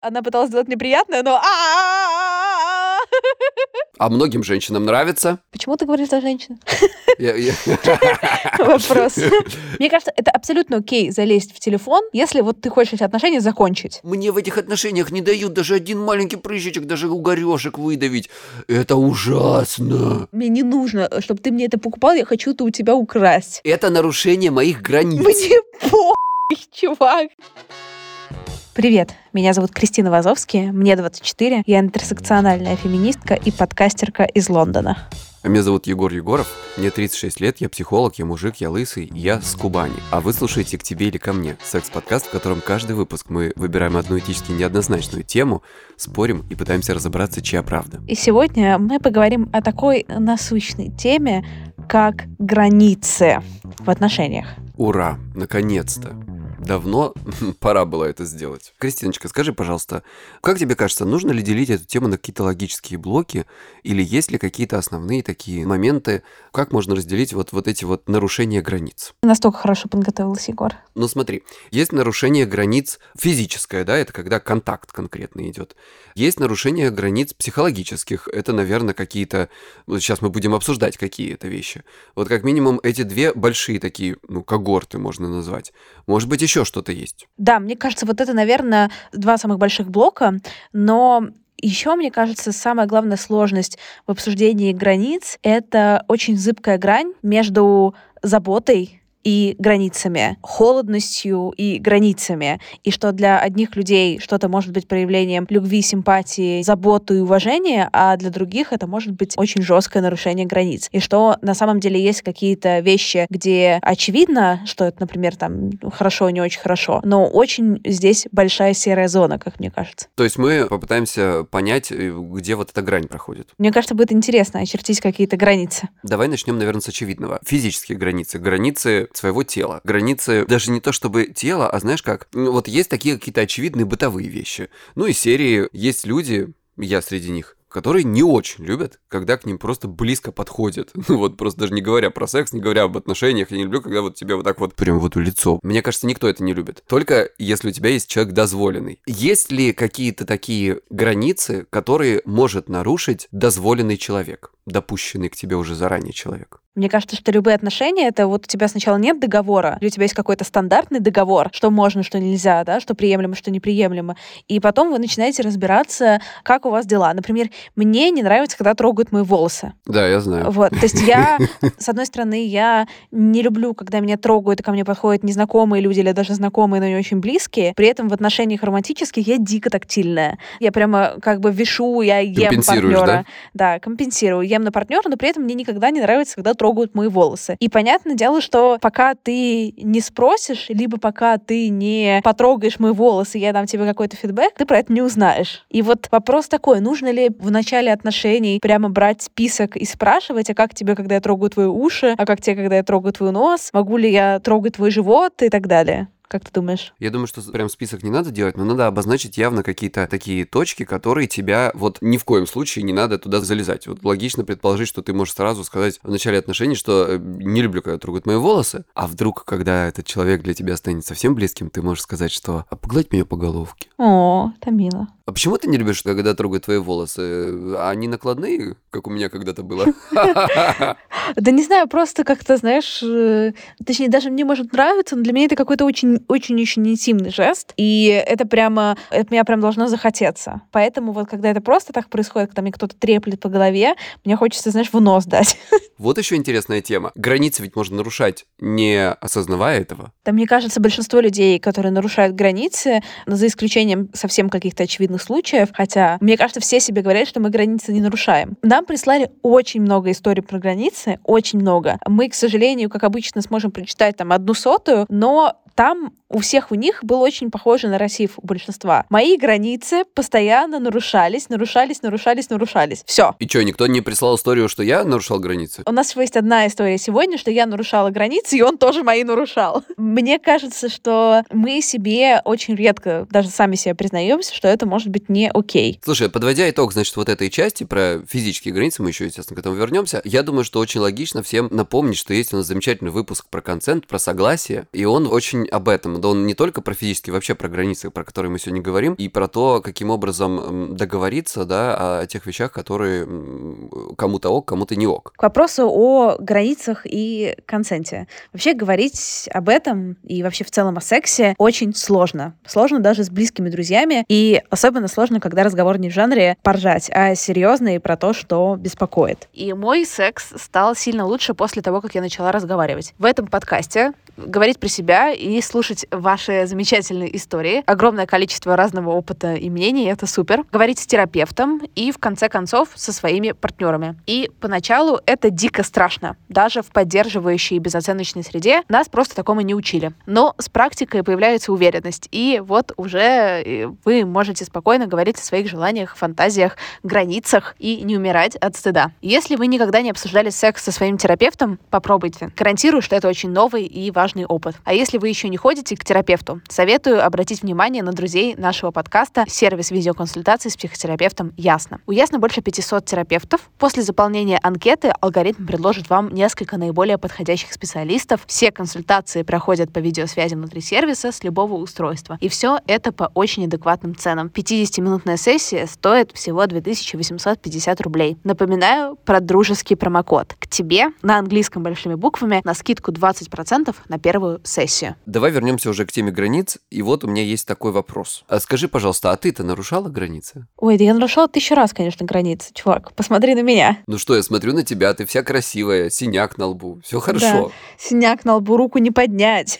Она пыталась сделать мне приятное, но... А многим женщинам нравится. Почему ты говоришь за женщин? Вопрос. Мне кажется, это абсолютно окей залезть в телефон, если вот ты хочешь эти отношения закончить. Мне в этих отношениях не дают даже один маленький прыщичек, даже угорёшек выдавить. Это ужасно. Мне не нужно, чтобы ты мне это покупал, я хочу это у тебя украсть. Это нарушение моих границ. Мне похуй, чувак. Привет, меня зовут Кристина Вазовский, мне 24, я интерсекциональная феминистка и подкастерка из Лондона. А меня зовут Егор Егоров, мне 36 лет, я психолог, я мужик, я лысый, я с Кубани. А вы слушаете «К тебе или ко мне» — секс-подкаст, в котором каждый выпуск мы выбираем одну этически неоднозначную тему, спорим и пытаемся разобраться, чья правда. И сегодня мы поговорим о такой насущной теме, как границы в отношениях. Ура, наконец-то! Давно пора было это сделать. Кристиночка, скажи, пожалуйста, как тебе кажется, нужно ли делить эту тему на какие-то логические блоки, или есть ли какие-то основные такие моменты, как можно разделить вот эти вот нарушения границ? Настолько хорошо подготовилась, Егор. Ну смотри, есть нарушение границ физическое, да, это когда контакт конкретно идет. Есть нарушение границ психологических, это, наверное, какие-то... Вот сейчас мы будем обсуждать, какие это вещи. Вот как минимум эти две большие такие, когорты можно назвать. Может быть, еще что-то есть? Да, мне кажется, вот это, наверное, два самых больших блока, но еще, мне кажется, самая главная сложность в обсуждении границ — это очень зыбкая грань между заботой и границами, холодностью и границами, и что для одних людей что-то может быть проявлением любви, симпатии, заботы и уважения, а для других это может быть очень жесткое нарушение границ. И что на самом деле есть какие-то вещи, где очевидно, что это, например, там хорошо, не очень хорошо, но очень здесь большая серая зона, как мне кажется. То есть мы попытаемся понять, где вот эта грань проходит. Мне кажется, будет интересно очертить какие-то границы. Давай начнем, наверное, с очевидного. Физические границы. Границы своего тела. Границы даже не то чтобы тела, а знаешь как? Вот есть такие какие-то очевидные бытовые вещи. Из серии есть люди, я среди них, которые не очень любят, когда к ним просто близко подходят. Просто даже не говоря про секс, не говоря об отношениях, я не люблю, когда вот тебе вот так вот прям вот в лицо. Мне кажется, никто это не любит. Только если у тебя есть человек дозволенный. Есть ли какие-то такие границы, которые может нарушить дозволенный человек, допущенный к тебе уже заранее человек? Мне кажется, что любые отношения — это вот у тебя сначала нет договора, или у тебя есть какой-то стандартный договор, что можно, что нельзя, да, что приемлемо, что неприемлемо. И потом вы начинаете разбираться, как у вас дела. Например, мне не нравится, когда трогают мои волосы. Да, я знаю. То есть я, с одной стороны, я не люблю, когда меня трогают, и ко мне подходят незнакомые люди или даже знакомые, но не очень близкие. При этом в отношениях романтических я дико тактильная. Я прямо как бы вешу, я ем партнера. Да, компенсирую. Ем на партнера, но при этом мне никогда не нравится, когда трогают мои волосы. И понятное дело, что пока ты не спросишь, либо пока ты не потрогаешь мои волосы, я дам тебе какой-то фидбэк, ты про это не узнаешь. И вот вопрос такой, нужно ли в начале отношений прямо брать список и спрашивать, а как тебе, когда я трогаю твои уши, а как тебе, когда я трогаю твой нос, могу ли я трогать твой живот и так далее. Как ты думаешь? Я думаю, что прям список не надо делать, но надо обозначить явно какие-то такие точки, которые тебя вот ни в коем случае не надо туда залезать. Вот логично предположить, что ты можешь сразу сказать в начале отношений, что не люблю, когда трогают мои волосы, а вдруг, когда этот человек для тебя станет совсем близким, ты можешь сказать, что «а погладь меня по головке». О, это мило. А почему ты не любишь, когда трогают твои волосы? Они накладные, как у меня когда-то было? Да не знаю, просто как-то, знаешь, точнее, даже мне может нравиться, но для меня это какой-то очень-очень интимный жест, и это меня прям должно захотеться. Поэтому вот когда это просто так происходит, когда мне кто-то треплет по голове, мне хочется, знаешь, в нос дать. Вот еще интересная тема. Границы ведь можно нарушать, не осознавая этого. Да, мне кажется, большинство людей, которые нарушают границы, за исключением совсем каких-то очевидных случаев, хотя, мне кажется, все себе говорят, что мы границы не нарушаем. Нам прислали очень много историй про границы, очень много. Мы, к сожалению, как обычно, сможем прочитать там 1/100, но там у всех у них был очень похожий нарратив у большинства. Мои границы постоянно нарушались. Все. И что, никто не прислал историю, что я нарушал границы? У нас всего есть одна история сегодня, что я нарушала границы, и он тоже мои нарушал. Мне кажется, что мы себе очень редко, даже сами себе признаемся, что это может быть не окей. Слушай, подводя итог, значит, вот этой части про физические границы, мы еще, естественно, к этому вернемся, я думаю, что очень логично всем напомнить, что есть у нас замечательный выпуск про консент, про согласие, и он очень очень об этом. Да он не только про физические, вообще про границы, про которые мы сегодня говорим, и про то, каким образом договориться, да, о тех вещах, которые кому-то ок, кому-то не ок. К вопросу о границах и консенте. Вообще говорить об этом и вообще в целом о сексе очень сложно. Сложно даже с близкими друзьями, и особенно сложно, когда разговор не в жанре поржать, а серьезно и про то, что беспокоит. И мой секс стал сильно лучше после того, как я начала разговаривать. В этом подкасте говорить про себя и слушать ваши замечательные истории. Огромное количество разного опыта и мнений, это супер. Говорить с терапевтом и, в конце концов, со своими партнерами. И поначалу это дико страшно. Даже в поддерживающей и безоценочной среде нас просто такому не учили. Но с практикой появляется уверенность. И вот уже вы можете спокойно говорить о своих желаниях, фантазиях, границах и не умирать от стыда. Если вы никогда не обсуждали секс со своим терапевтом, попробуйте. Гарантирую, что это очень новый и важный опыт. А если вы еще не ходите к терапевту, советую обратить внимание на друзей нашего подкаста «Сервис видеоконсультаций с психотерапевтом Ясно». У Ясно больше 500 терапевтов. После заполнения анкеты алгоритм предложит вам несколько наиболее подходящих специалистов. Все консультации проходят по видеосвязи внутри сервиса с любого устройства. И все это по очень адекватным ценам. 50-минутная сессия стоит всего 2850 рублей. Напоминаю про дружеский промокод. К тебе на английском большими буквами на скидку 20% на первую сессию. Давай вернемся уже к теме границ. И вот у меня есть такой вопрос. А скажи, пожалуйста, а ты-то нарушала границы? Ой, да я нарушала 1000 раз, конечно, границы. Чувак, посмотри на меня. Ну что, я смотрю на тебя, ты вся красивая, синяк на лбу, все хорошо. Да, синяк на лбу, руку не поднять.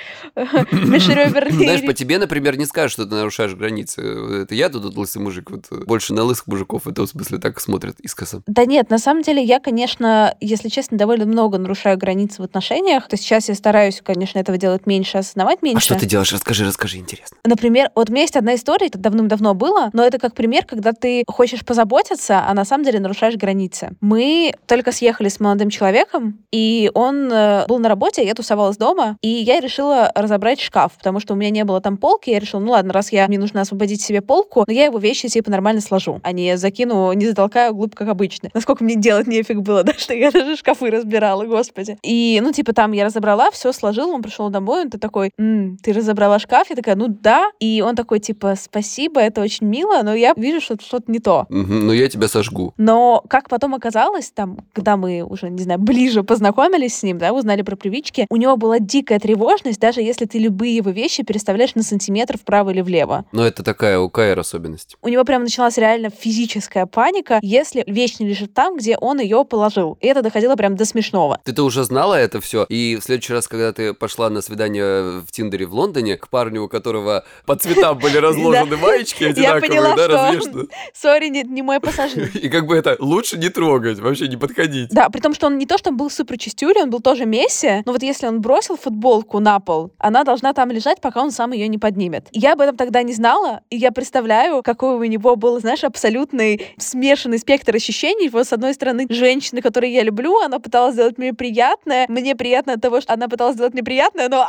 Знаешь, по тебе, например, не скажешь, что ты нарушаешь границы. Это я тут лысый мужик, вот больше на лысых мужиков, это в смысле так смотрят искоса. Да нет, на самом деле я, конечно, если честно, довольно много нарушаю границы в отношениях. То сейчас я стараюсь, конечно, этого делать меньше, осознавать меньше. А что ты делаешь? Расскажи, интересно. Например, вот у меня есть одна история, это давным-давно было, но это как пример, когда ты хочешь позаботиться, а на самом деле нарушаешь границы. Мы только съехали с молодым человеком, и он был на работе, я тусовалась дома, и я решила разобрать шкаф, потому что у меня не было там полки, я решила, ну ладно, раз мне нужно освободить себе полку, но я его вещи типа нормально сложу, а не закину, не затолкаю глубь, как обычно. Насколько мне делать нефиг было, да, что я даже шкафы разбирала, господи. И, ну, типа, там я разобрала, все сложила, он пришел домой, он такой, ты разобрала шкаф? Я такая, ну да. И он такой, типа, спасибо, это очень мило, но я вижу, что что-то не то. Ну, я тебя сожгу. Но, как потом оказалось, там, когда мы уже, не знаю, ближе познакомились с ним, да, узнали про привычки, у него была дикая тревожность, даже если ты любые его вещи переставляешь на сантиметр вправо или влево. Но это такая у КР особенность. У него прям началась реально физическая паника, если вещь не лежит там, где он ее положил. И это доходило прям до смешного. Ты-то уже знала это все, и в следующий раз, когда ты пошла на свидание в Тиндере в Лондоне, к парню, у которого по цветам были разложены маечки одинаковые, да, развешаны. Сори, не мой пассажир. И как бы это лучше не трогать, вообще не подходить. Да, при том, что он не то, что он был супер чистюлей, он был тоже Месси, но вот если он бросил футболку на пол, она должна там лежать, пока он сам ее не поднимет. Я об этом тогда не знала, и я представляю, какой у него был, знаешь, абсолютный смешанный спектр ощущений. Вот, с одной стороны, женщина, которую я люблю, она пыталась сделать мне приятное от того, что она пыталась сделать мне приятное, но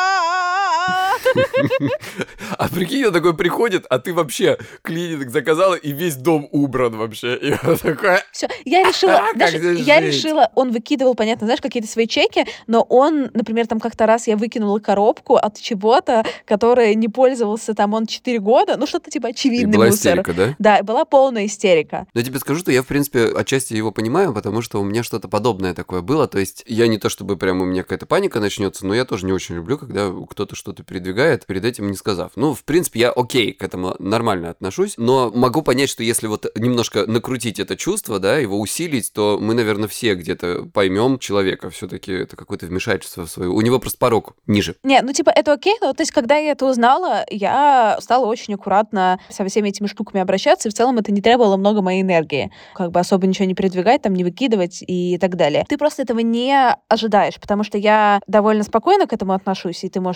А прикинь, он такой приходит, а ты вообще клининг заказала, и весь дом убран вообще. И он такой... Все, я решила, он выкидывал, понятно, знаешь, какие-то свои чеки, но он, например, там как-то раз я выкинула коробку от чего-то, которое не пользовался там он 4 года, ну что-то типа очевидный была мусор. Истерика, да? Да, была полная истерика. Но я тебе скажу, что я, в принципе, отчасти его понимаю, потому что у меня что-то подобное такое было, то есть я не то чтобы прям у меня какая-то паника начнется, но я тоже не очень люблю, когда кто-то что-то передвигает, перед этим не сказав. Ну, в принципе, я окей, к этому нормально отношусь, но могу понять, что если вот немножко накрутить это чувство, да, его усилить, то мы, наверное, все где-то поймем человека. Все-таки это какое-то вмешательство в свою... У него просто порог ниже. Не, ну типа это окей, но то есть когда я это узнала, я стала очень аккуратно со всеми этими штуками обращаться, и в целом это не требовало много моей энергии. Как бы особо ничего не передвигать, там не выкидывать и так далее. Ты просто этого не ожидаешь, потому что я довольно спокойно к этому отношусь, и ты можешь там брать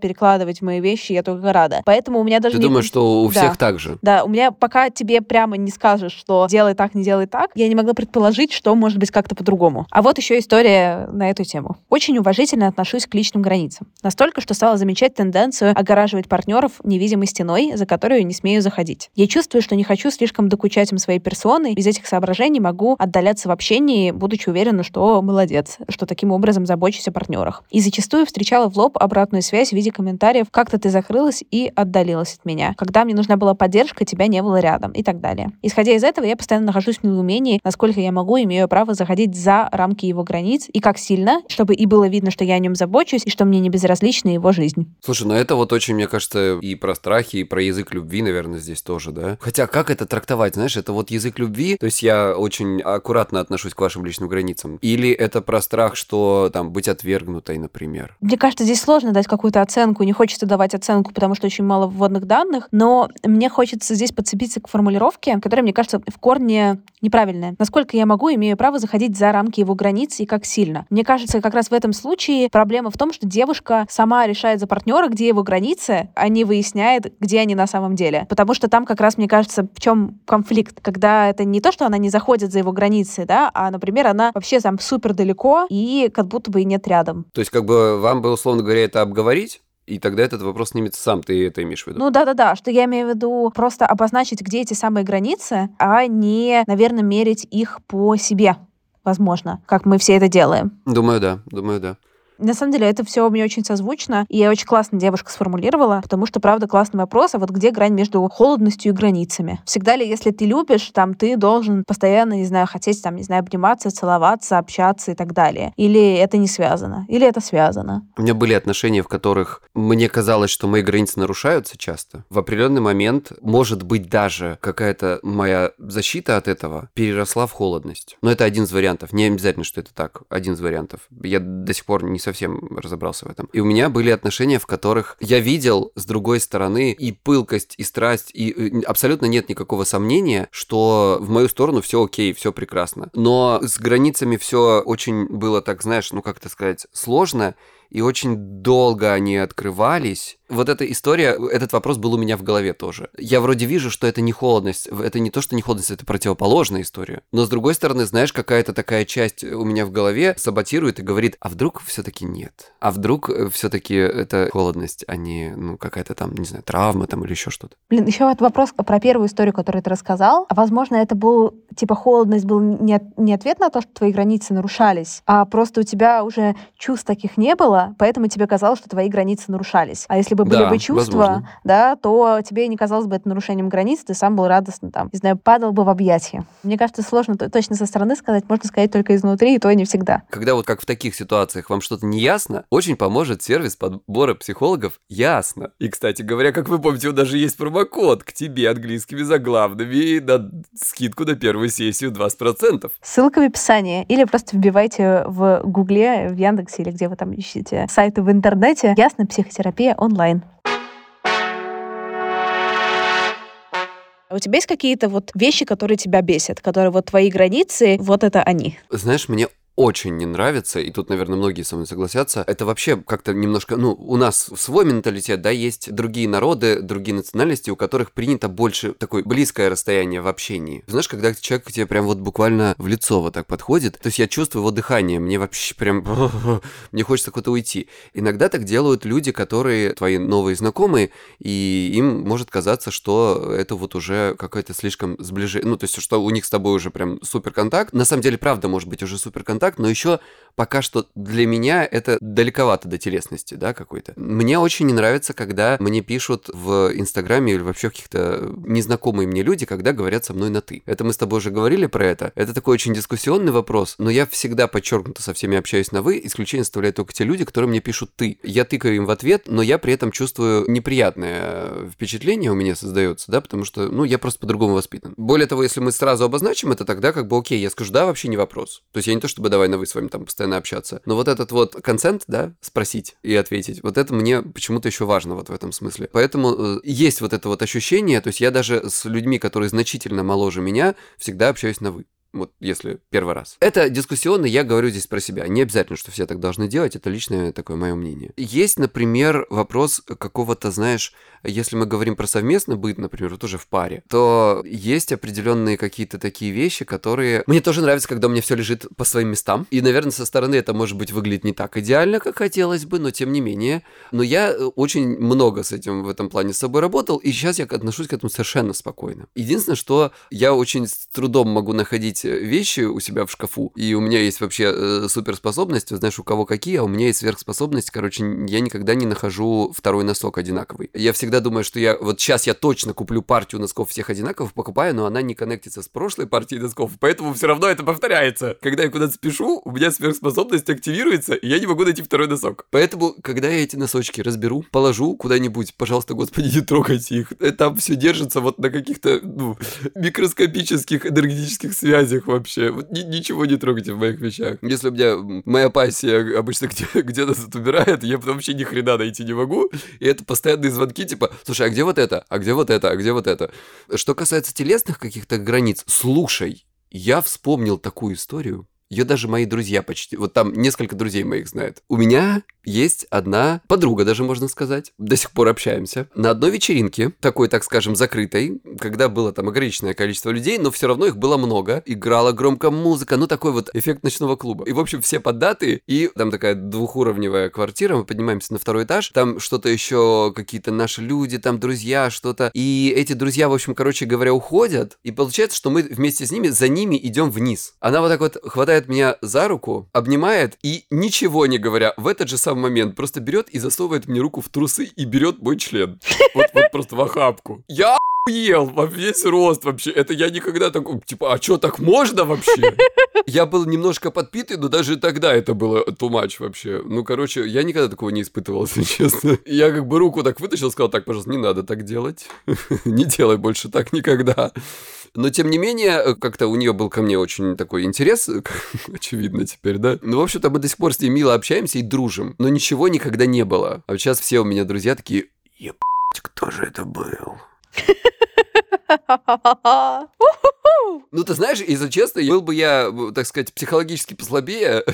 перекладывать в мои вещи, я только рада. Поэтому у меня даже Ты думаешь, что у всех так же? Да, у меня пока тебе прямо не скажешь, что делай так, не делай так, я не могла предположить, что может быть как-то по-другому. А вот еще история на эту тему. Очень уважительно отношусь к личным границам. Настолько, что стала замечать тенденцию огораживать партнеров невидимой стеной, за которую не смею заходить. Я чувствую, что не хочу слишком докучать им своей персоной. Без этих соображений могу отдаляться в общении, будучи уверена, что молодец, что таким образом забочусь о партнерах. И зачастую встречала в лоб обратную связь в виде комментариев: как-то ты закрылась и отдалилась от меня. Когда мне нужна была поддержка, тебя не было рядом и так далее. Исходя из этого, я постоянно нахожусь в недоумении, насколько я могу, имею право заходить за рамки его границ, и как сильно, чтобы и было видно, что я о нем забочусь, и что мне не безразлична его жизнь. Слушай, ну это вот очень, мне кажется, и про страхи, и про язык любви, наверное, здесь тоже, да? Хотя как это трактовать, знаешь, это вот язык любви, то есть я очень аккуратно отношусь к вашим личным границам, или это про страх, что там быть отвергнутой, например? Мне кажется, здесь сложно дать какую-то оценку, не хочется давать оценку, потому что очень мало вводных данных, но мне хочется здесь подцепиться к формулировке, которая, мне кажется, в корне неправильная. Насколько я могу, имею право заходить за рамки его границ и как сильно. Мне кажется, как раз в этом случае проблема в том, что девушка сама решает за партнера, где его границы, а не выясняет, где они на самом деле. Потому что там как раз, мне кажется, в чем конфликт, когда это не то, что она не заходит за его границы, да, а, например, она вообще там супер далеко и как будто бы и нет рядом. То есть как бы вам бы, условно говоря, это обговорить? И тогда этот вопрос снимется сам, ты это имеешь в виду? Ну да-да-да, что я имею в виду просто обозначить, где эти самые границы, а не, наверное, мерить их по себе, возможно, как мы все это делаем. Думаю, да. На самом деле, это все мне очень созвучно, и очень классно девушка сформулировала, потому что, правда, классный вопрос, а вот где грань между холодностью и границами? Всегда ли, если ты любишь, там, ты должен постоянно, не знаю, хотеть, там, не знаю, обниматься, целоваться, общаться и так далее? Или это не связано? Или это связано? У меня были отношения, в которых мне казалось, что мои границы нарушаются часто. В определенный момент, может быть, даже какая-то моя защита от этого переросла в холодность. Но это один из вариантов. Не обязательно, что это так. Один из вариантов. Я до сих пор не совсем разобрался в этом. И у меня были отношения, в которых я видел с другой стороны и пылкость, и страсть, и абсолютно нет никакого сомнения, что в мою сторону все окей, все прекрасно. Но с границами все очень было так, знаешь, ну как это сказать, сложно, и очень долго они открывались. Вот эта история, этот вопрос был у меня в голове тоже. Я вроде вижу, что это не холодность, это не то, что не холодность, это противоположная история. Но с другой стороны, знаешь, какая-то такая часть у меня в голове саботирует и говорит, а вдруг все-таки нет? А вдруг все-таки это холодность, а не, ну, какая-то там, не знаю, травма там или еще что-то? Блин, еще вот вопрос про первую историю, которую ты рассказал. А возможно, это был, типа, холодность был не ответ на то, что твои границы нарушались, а просто у тебя уже чувств таких не было, поэтому тебе казалось, что твои границы нарушались. А если бы были бы чувства, возможно. Да, то тебе не казалось бы это нарушением границ, ты сам был радостно там, не знаю, падал бы в объятия. Мне кажется, сложно точно со стороны сказать, можно сказать только изнутри, и то и не всегда. Когда вот как в таких ситуациях вам что-то не ясно, очень поможет сервис подбора психологов «Ясно». И, кстати говоря, как вы помните, у даже есть промокод к тебе английскими заглавными на скидку на первую сессию 20%. Ссылка в описании. Или просто вбивайте в Гугле, в Яндексе, или где вы там ищете сайты в интернете «Ясно. Психотерапия онлайн». А у тебя есть какие-то вот вещи, которые тебя бесят, которые вот твои границы, вот это они? Знаешь, мне очень не нравится, и тут, наверное, многие со мной согласятся, это вообще как-то немножко, ну, у нас свой менталитет, да, есть другие народы, другие национальности, у которых принято больше такое близкое расстояние в общении. Знаешь, когда человек к тебе прям вот буквально в лицо вот так подходит, то есть я чувствую его дыхание, мне вообще прям, мне хочется куда-то уйти. Иногда так делают люди, которые твои новые знакомые, и им может казаться, что это вот уже какое-то слишком сближение, ну, то есть, что у них с тобой уже прям суперконтакт. На самом деле, правда, может быть уже суперконтакт, но еще пока что для меня это далековато до телесности, да, какой-то. Мне очень не нравится, когда мне пишут в Инстаграме или вообще каких-то незнакомые мне люди, когда говорят со мной на «ты». Это мы с тобой уже говорили про это. Это такой очень дискуссионный вопрос, но я всегда подчеркнуто со всеми общаюсь на «вы», исключение составляют только те люди, которые мне пишут «ты». Я тыкаю им в ответ, но я при этом чувствую неприятное впечатление у меня создается, да, потому что, ну, я просто по-другому воспитан. Более того, если мы сразу обозначим это, тогда как бы окей, я скажу «да», вообще не вопрос. То есть я не то, чтобы давай на «вы» с вами там постоянно общаться. Но вот этот вот консент, да, спросить и ответить, вот это мне почему-то еще важно вот в этом смысле. Поэтому есть вот это вот ощущение, то есть я даже с людьми, которые значительно моложе меня, всегда общаюсь на «вы». Вот если первый раз. Это дискуссионно, я говорю здесь про себя. Не обязательно, что все так должны делать, это личное такое мое мнение. Есть, например, вопрос какого-то, знаешь, если мы говорим про совместный быт, например, вот уже в паре, то есть определенные какие-то такие вещи, которые... Мне тоже нравится, когда у меня все лежит по своим местам. И, наверное, со стороны это, может быть, выглядит не так идеально, как хотелось бы, но тем не менее. Но я очень много с этим в этом плане с собой работал, и сейчас я отношусь к этому совершенно спокойно. Единственное, что я очень с трудом могу находить вещи у себя в шкафу, и у меня есть вообще суперспособность, знаешь, у кого какие, а у меня есть сверхспособность, короче, я никогда не нахожу второй носок одинаковый. Я всегда думаю, что вот сейчас я точно куплю партию носков всех одинаковых, покупаю, но она не коннектится с прошлой партией носков, поэтому все равно это повторяется. Когда я куда-то спешу, у меня сверхспособность активируется, и я не могу найти второй носок. Поэтому, когда я эти носочки разберу, положу куда-нибудь, пожалуйста, господи, не трогайте их. Там все держится вот на каких-то, микроскопических энергетических связях вообще. Вот ничего не трогайте в моих вещах. Если у меня моя пассия обычно где-то тут умирает, я вообще ни хрена найти не могу. И это постоянные звонки, типа, слушай, а где вот это? А где вот это? А где вот это? Что касается телесных каких-то границ, слушай, я вспомнил такую историю. Ее даже мои друзья почти... Вот там несколько друзей моих знают. У меня есть одна подруга, даже можно сказать. До сих пор общаемся. На одной вечеринке, такой, так скажем, закрытой, когда было там ограниченное количество людей, но все равно их было много. Играла громко музыка, такой вот эффект ночного клуба. И, в общем, все поддатые. И там такая двухуровневая квартира, мы поднимаемся на второй этаж. Там что-то еще, какие-то наши люди, там друзья, что-то. И эти друзья, в общем, короче говоря, уходят. И получается, что мы вместе с ними, за ними идем вниз. Она вот так вот хватает меня за руку, обнимает и, ничего не говоря, в этот же самый момент просто берет и засовывает мне руку в трусы и берет мой член. Вот просто в охапку. Я охуел во весь рост вообще. Это я никогда такой, типа, а что, так можно вообще? Я был немножко подпитый, но даже тогда это было too much вообще. Короче, я никогда такого не испытывал, если честно. Я как бы руку так вытащил, сказал, так, пожалуйста, не надо так делать. Не делай больше так никогда. Но, тем не менее, как-то у нее был ко мне очень такой интерес, очевидно теперь, да? В общем-то, мы до сих пор с ней мило общаемся и дружим. Но ничего никогда не было. А вот сейчас все у меня друзья такие, ебать, кто же это был? Ты знаешь, если честно, был бы я, так сказать, психологически послабее,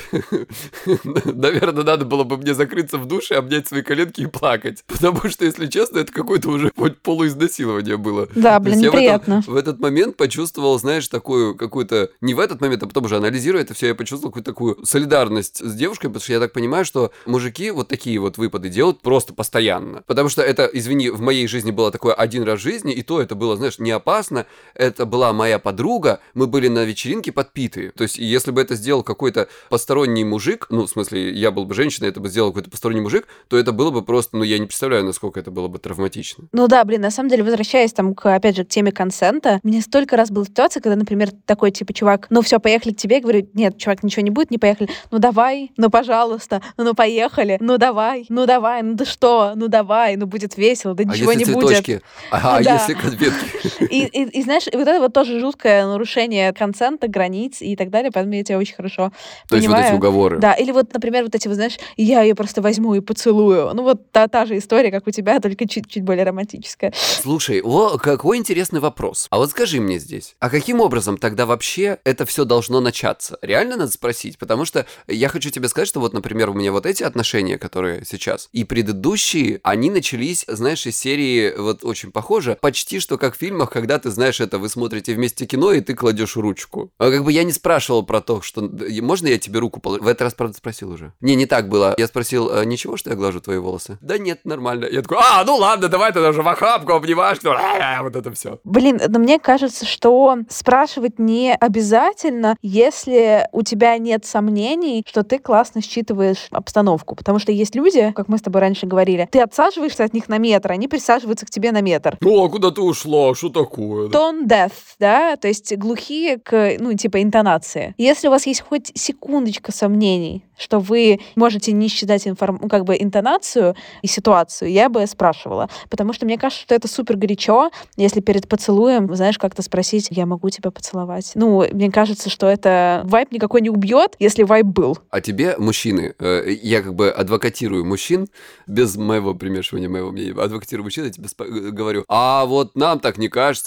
наверное, надо было бы мне закрыться в душе, обнять свои коленки и плакать. Потому что, если честно, это какое-то уже полуизнасилование было. Да, блин, неприятно. В этот момент почувствовал, знаешь, такую какую-то... Не в этот момент, а потом уже анализируя это все, я почувствовал какую-то такую солидарность с девушкой, потому что я так понимаю, что мужики вот такие вот выпады делают просто постоянно. Потому что это, извини, в моей жизни было такое один раз в жизни, и то это было, знаешь, не опасно. Это была моя подруга, мы были на вечеринке подпитые. То есть, если бы это сделал какой-то посторонний мужик, в смысле, я был бы женщиной, это бы сделал какой-то посторонний мужик, то это было бы просто, я не представляю, насколько это было бы травматично. Да, блин, на самом деле, возвращаясь опять же, к теме консента, мне столько раз была ситуация, когда, например, такой, типа, чувак, все, поехали к тебе, я говорю, нет, чувак, ничего не будет, не поехали. Давай, пожалуйста, поехали, давай, да что, давай, будет весело, да ничего не будет. А если цветочки? А если конфетки? И знаешь, вот это вот тоже жуткое нарушение консента, границ и так далее, поэтому я тебя очень хорошо понимаю. То есть вот эти уговоры. Да, или вот, например, вот эти, знаешь, я ее просто возьму и поцелую. Вот та же история, как у тебя, только чуть более романтическая. Слушай, какой интересный вопрос. А вот скажи мне здесь, а каким образом тогда вообще это все должно начаться? Реально надо спросить, потому что я хочу тебе сказать, что вот, например, у меня вот эти отношения, которые сейчас, и предыдущие, они начались, знаешь, из серии, вот очень похоже, почти что как в фильмах, когда ты знаешь это, вы смотрите вместе кино, и ты кладешь ручку. А как бы я не спрашивал про то, что можно я тебе руку положу? В этот раз, правда, спросил уже. Не так было. Я спросил, ничего, что я глажу твои волосы? Да нет, нормально. Я такой, ладно, давай ты даже в охапку обнимашь, вот это все. Блин, но мне кажется, что спрашивать не обязательно, если у тебя нет сомнений, что ты классно считываешь обстановку. Потому что есть люди, как мы с тобой раньше говорили, ты отсаживаешься от них на метр, они присаживаются к тебе на метр. А куда ты ушла? Что такое? Tone deaf, да, то есть глухие к, интонации. Если у вас есть хоть секундочка сомнений, что вы можете не считать интонацию и ситуацию, я бы спрашивала. Потому что мне кажется, что это супер горячо, если перед поцелуем, знаешь, как-то спросить, я могу тебя поцеловать? Мне кажется, что это вайб никакой не убьет, если вайб был. А тебе, мужчины, я адвокатирую мужчин, без моего примешивания, моего мнения, адвокатирую мужчин, я тебе говорю, а вот нам так не кажется.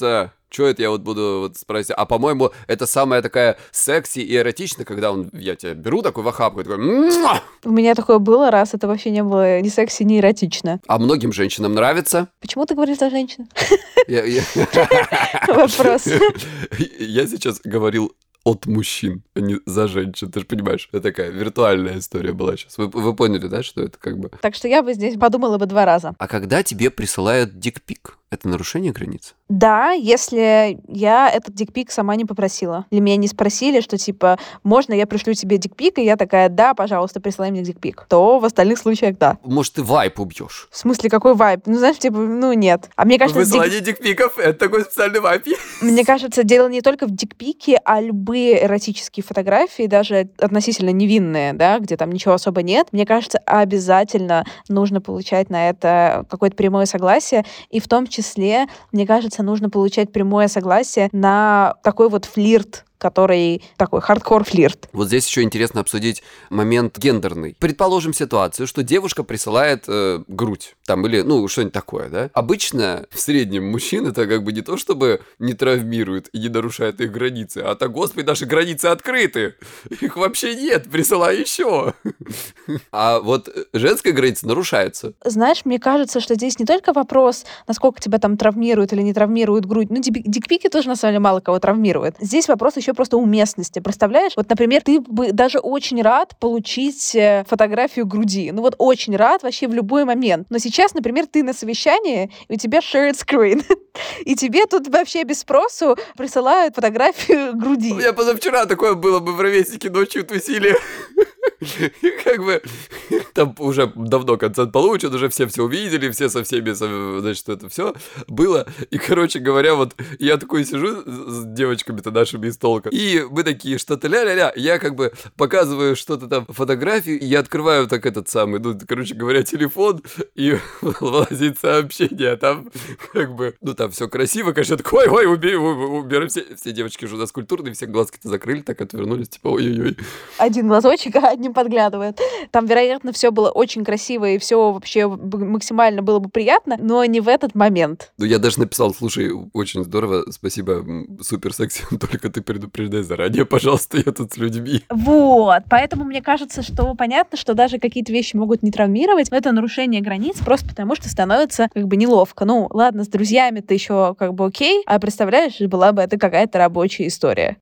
Что это я вот буду вот спросить? А, по-моему, это самая такая секси и эротичная, когда я тебя беру такой в охапку и такой... «Муа!» У меня такое было раз, это вообще не было ни секси, ни эротично. А многим женщинам нравится. Почему ты говоришь за женщин? Я Вопрос. сейчас говорил от мужчин, а не за женщин. Ты же понимаешь, это такая виртуальная история была сейчас. Вы поняли, да, что это как бы... Так что я бы здесь подумала бы 2 раза. А когда тебе присылают дикпик, это нарушение границ? Да, если я этот дикпик сама не попросила. Или меня не спросили, что типа, можно я пришлю тебе дикпик? И я такая, да, пожалуйста, присылай мне дикпик. То в остальных случаях да. Может, ты вайп убьешь? В смысле, какой вайп? Ну, знаешь, типа, ну, нет. А мне кажется, Высылание дикпиков — это такой специальный вайп. мне кажется, дело не только в дикпике, а любые эротические фотографии, даже относительно невинные, да, где там ничего особо нет, мне кажется, обязательно нужно получать на это какое-то прямое согласие. И в том числе, мне кажется, нужно получать прямое согласие на такой вот флирт, который такой хардкор-флирт. Вот здесь еще интересно обсудить момент гендерный. Предположим ситуацию, что девушка присылает грудь, там, или, ну, что-нибудь такое, да? Обычно в среднем мужчин это как бы не то, чтобы не травмирует и не нарушает их границы, а так, господи, наши границы открыты, их вообще нет, присылай еще. А вот женская граница нарушается. Знаешь, мне кажется, что здесь не только вопрос, насколько тебя там травмирует или не травмирует грудь, ну, дикпики тоже, на самом деле, мало кого травмируют. Здесь вопрос еще просто уместности. Представляешь? Вот, например, ты бы даже очень рад получить фотографию груди. Ну вот очень рад вообще в любой момент. Но сейчас, например, ты на совещании, и у тебя shared screen. И тебе тут вообще без спросу присылают фотографию груди. У меня позавчера такое было, мы в ровеснике ночью тусили. И как бы там уже давно концерт получен, уже все увидели, все со всеми, значит, это все было. И, короче говоря, вот я такой сижу с девочками-то нашими из толка, и мы такие, что-то ля-ля-ля, я как бы показываю что-то там, фотографию, и я открываю так этот самый, ну, короче говоря, телефон, и вылазит сообщение, а там как бы, ну, там все красиво, конечно, такой, ой, уберем, все девочки уже у нас культурные, все глазки-то закрыли, так отвернулись, типа, ой-ой-ой. Один глазочек, а одним подглядывает. Там, вероятно, все было очень красиво, и все вообще максимально было бы приятно, но не в этот момент. Ну, я даже написал, слушай, очень здорово, спасибо, супер секси, только ты предупреждай заранее, пожалуйста, я тут с людьми. Вот, поэтому мне кажется, что понятно, что даже какие-то вещи могут не травмировать, но это нарушение границ просто потому, что становится как бы неловко. Ну, ладно, с друзьями-то еще как бы окей, а представляешь, была бы это какая-то рабочая история.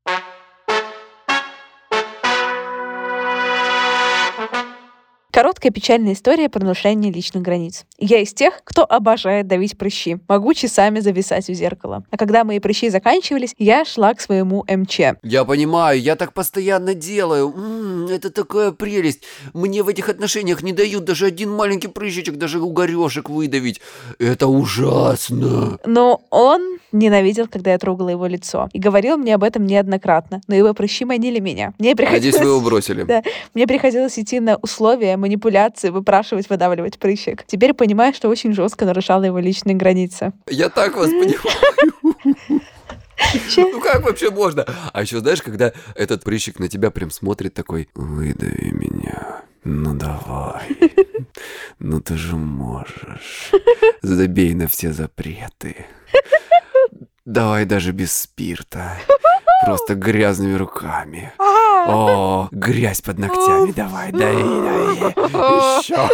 Короткая печальная история про нарушение личных границ. Я из тех, кто обожает давить прыщи. Могу часами зависать у зеркала. А когда мои прыщи заканчивались, я шла к своему МЧ. Я понимаю, я так постоянно делаю. Это такая прелесть. Мне в этих отношениях не дают даже один маленький прыщичек, даже угорешек выдавить. Это ужасно. Но он ненавидел, когда я трогала его лицо. И говорил мне об этом неоднократно. Но его прыщи манили меня. Надеюсь, вы его бросили. Да, мне приходилось идти на условия манипуляции, выпрашивать, выдавливать прыщик. Теперь понимаю, что очень жестко нарушала его личные границы. Я так вас понимаю. Ну как вообще можно? А еще знаешь, когда этот прыщик на тебя прям смотрит такой: выдави меня, ну давай, ну ты же можешь, забей на все запреты, давай даже без спирта, просто грязными руками. О, грязь под ногтями, давай, дай, еще.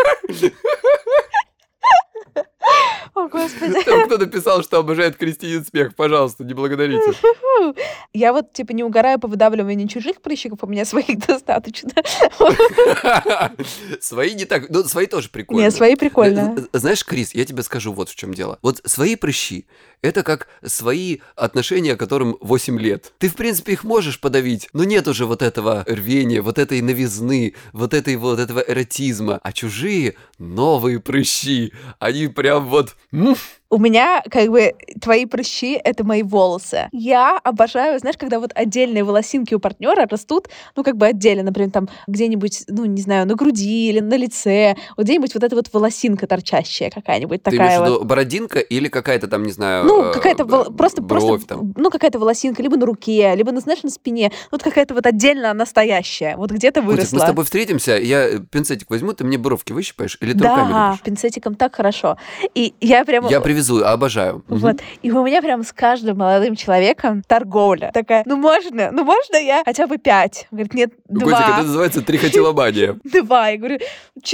О, Господи. Там кто-то писал, что обожает Кристинин смех. Пожалуйста, не благодарите. Я вот, типа, не угораю по выдавливанию чужих прыщиков, у меня своих достаточно. Свои не так, ну, свои тоже прикольно. Нет, свои прикольно. Знаешь, Крис, я тебе скажу вот в чем дело. Вот свои прыщи — это как свои отношения, которым 8 лет. Ты, в принципе, их можешь подавить, но нет уже вот этого рвения, вот этой новизны, вот этого эротизма. А чужие новые прыщи, они прям вот... У меня, как бы, твои прыщи — это мои волосы. Я обожаю, знаешь, когда вот отдельные волосинки у партнера растут, ну, как бы отдельно, например, там где-нибудь, ну, не знаю, на груди или на лице, вот где-нибудь вот эта вот волосинка торчащая какая-нибудь такая. Ты имеешь в вот. виду бородинка или какая-то там, не знаю, ну, какая-то просто, там. ну, какая-то волосинка, либо на руке, либо, знаешь, на спине. Вот какая-то вот отдельно настоящая, вот где-то выросла. Котик, мы с тобой встретимся, я пинцетик возьму, ты мне бровки выщипаешь или ты руками любишь? Да, пинцетиком так хорошо. И я прямо... Я приведу Импровизую, обожаю. Вот. И у меня прям с каждым молодым человеком торговля. Такая, ну можно я хотя бы 5? Говорит, нет, 2. Котик, это называется трихотиломания. 2. Я говорю,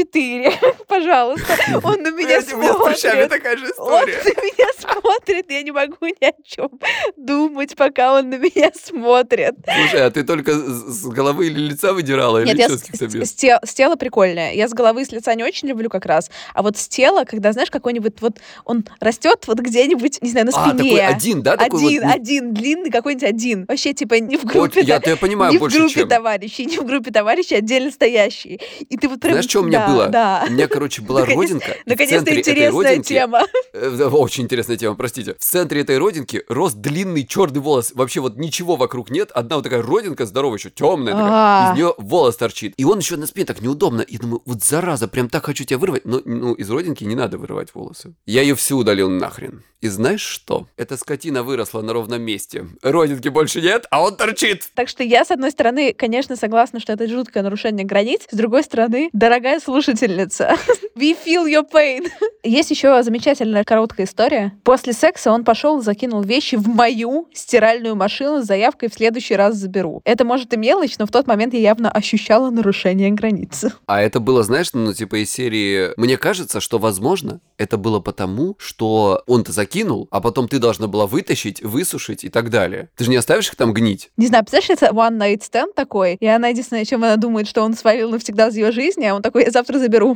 4, пожалуйста. Он на меня У меня с прыщами смотрит. такая же Он история. на меня смотрит, я не могу ни о чем думать, пока он на меня смотрит. Слушай, а ты только с головы или лица выдирала, или Нет, я еще с каких-то мест? с тела прикольное. Я с головы и с лица не очень люблю как раз. А вот с тела, когда, знаешь, какой-нибудь вот он растет вот где-нибудь, не знаю, на спине. такой один, да? Такой Один, длинный какой-нибудь один. Вообще, типа, не в группе, я понимаю не больше, в группе чем. товарищей, не в группе товарищей, отдельно стоящий. И ты вот прям... Знаешь, что у меня было? Да. У меня, короче, была родинка. и в Наконец-то центре этой интересная родинки- тема. Очень интересная тема, простите. В центре этой родинки рос длинный черный волос. Вообще вот ничего вокруг нет. Одна вот такая родинка здоровая, еще темная такая. Из нее волос торчит. И он еще на спине так неудобно. И думаю, вот зараза, прям так хочу тебя вырвать. Но из родинки не надо вырывать волосы. Я ее всю удалил нахрен. И знаешь что? Эта скотина выросла на ровном месте. Родинки больше нет, а он торчит. Так что я, с одной стороны, конечно, согласна, что это жуткое нарушение границ. С другой стороны, дорогая слушательница, we feel your pain. Есть еще замечательная короткая история. После секса он пошел и закинул вещи в мою стиральную машину с заявкой «в следующий раз заберу». Это, может, и мелочь, но в тот момент я явно ощущала нарушение границы. А это было, знаешь, типа из серии... Мне кажется, что, возможно, это было потому, что он-то закинул, а потом ты должна была вытащить, высушить и так далее. Ты же не оставишь их там гнить? Не знаю, представляешь, это one night stand такой, и она единственное, чем она думает, что он свалил навсегда из ее жизни, а он такой, я завтра заберу.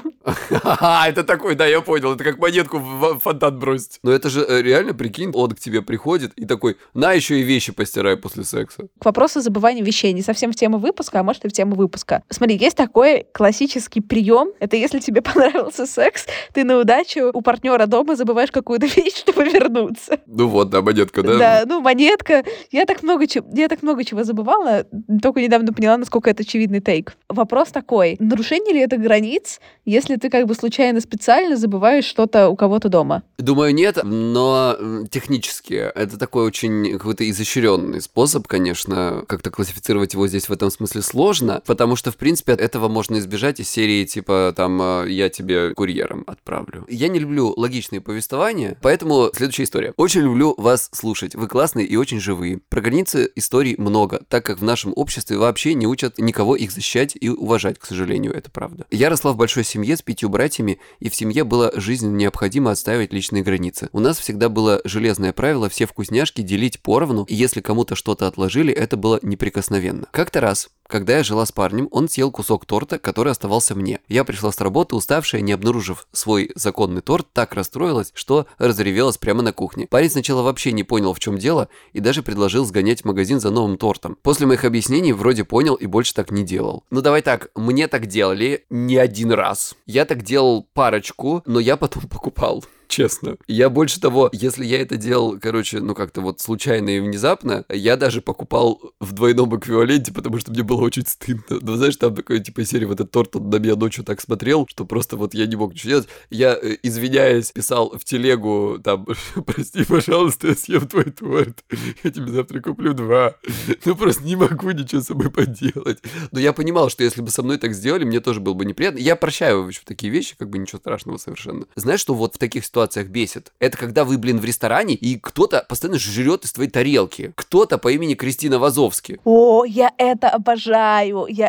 Это такой, да, я понял, это как монетку в фонтан бросить. Но это же реально, прикинь, он к тебе приходит и такой, на, еще и вещи постирай после секса. К вопросу забывания вещей, не совсем в тему выпуска, а может и в тему выпуска. Смотри, есть такой классический прием, это если тебе понравился секс, ты на удачу у партнера дома забываешь какую-то вещь, чтобы вернуться. Ну вот, да, монетка, да? Да, ну, монетка. Я так много чего забывала, только недавно поняла, насколько это очевидный тейк. Вопрос такой, нарушение ли это границ, если ты как бы случайно специально забываешь что-то у кого-то дома? Думаю, нет, но технически это такой очень какой-то изощренный способ, конечно, как-то классифицировать его здесь в этом смысле сложно, потому что, в принципе, этого можно избежать из серии типа там «я тебе курьером отправлю». Я не люблю логичные повествования, поэтому следующая история. Очень люблю вас слушать, вы классные и очень живые. Про границы историй много, так как в нашем обществе вообще не учат никого их защищать и уважать, к сожалению, это правда. Я росла в большой семье с 5 братьями, и в семье было жизненно необходимо отстаивать личные границы. У нас всегда было железное правило все вкусняшки делить поровну, и если кому-то что-то отложили, это было неприкосновенно. Как-то раз, когда я жила с парнем, он съел кусок торта, который оставался мне. Я пришла с работы, уставшая, не обнаружив свой законный торт, так расстроилась, что разревелась прямо на кухне. Парень сначала вообще не понял, в чем дело, и даже предложил сгонять в магазин за новым тортом. После моих объяснений вроде понял и больше так не делал. Ну давай так, мне так делали не один раз. Я так делал парочку, но я потом покупал. Честно. Я больше того, если я это делал, короче, ну как-то вот случайно и внезапно, я даже покупал в двойном эквиваленте, потому что мне было очень стыдно. Ну, знаешь, там такой типа серия, вот этот торт, он на меня ночью так смотрел, что просто вот я не мог ничего делать. Я, извиняясь, писал в телегу, там, прости, пожалуйста, я съем твой торт, я тебе завтра куплю 2. Ну просто не могу ничего с собой поделать. Но я понимал, что если бы со мной так сделали, мне тоже было бы неприятно. Я прощаю вообще такие вещи, как бы ничего страшного совершенно. Знаешь, что вот в таких ситуациях бесит? Это когда вы, в ресторане, и кто-то постоянно жрет из твоей тарелки. Кто-то по имени Кристина Вазовски. О, я это обожаю, я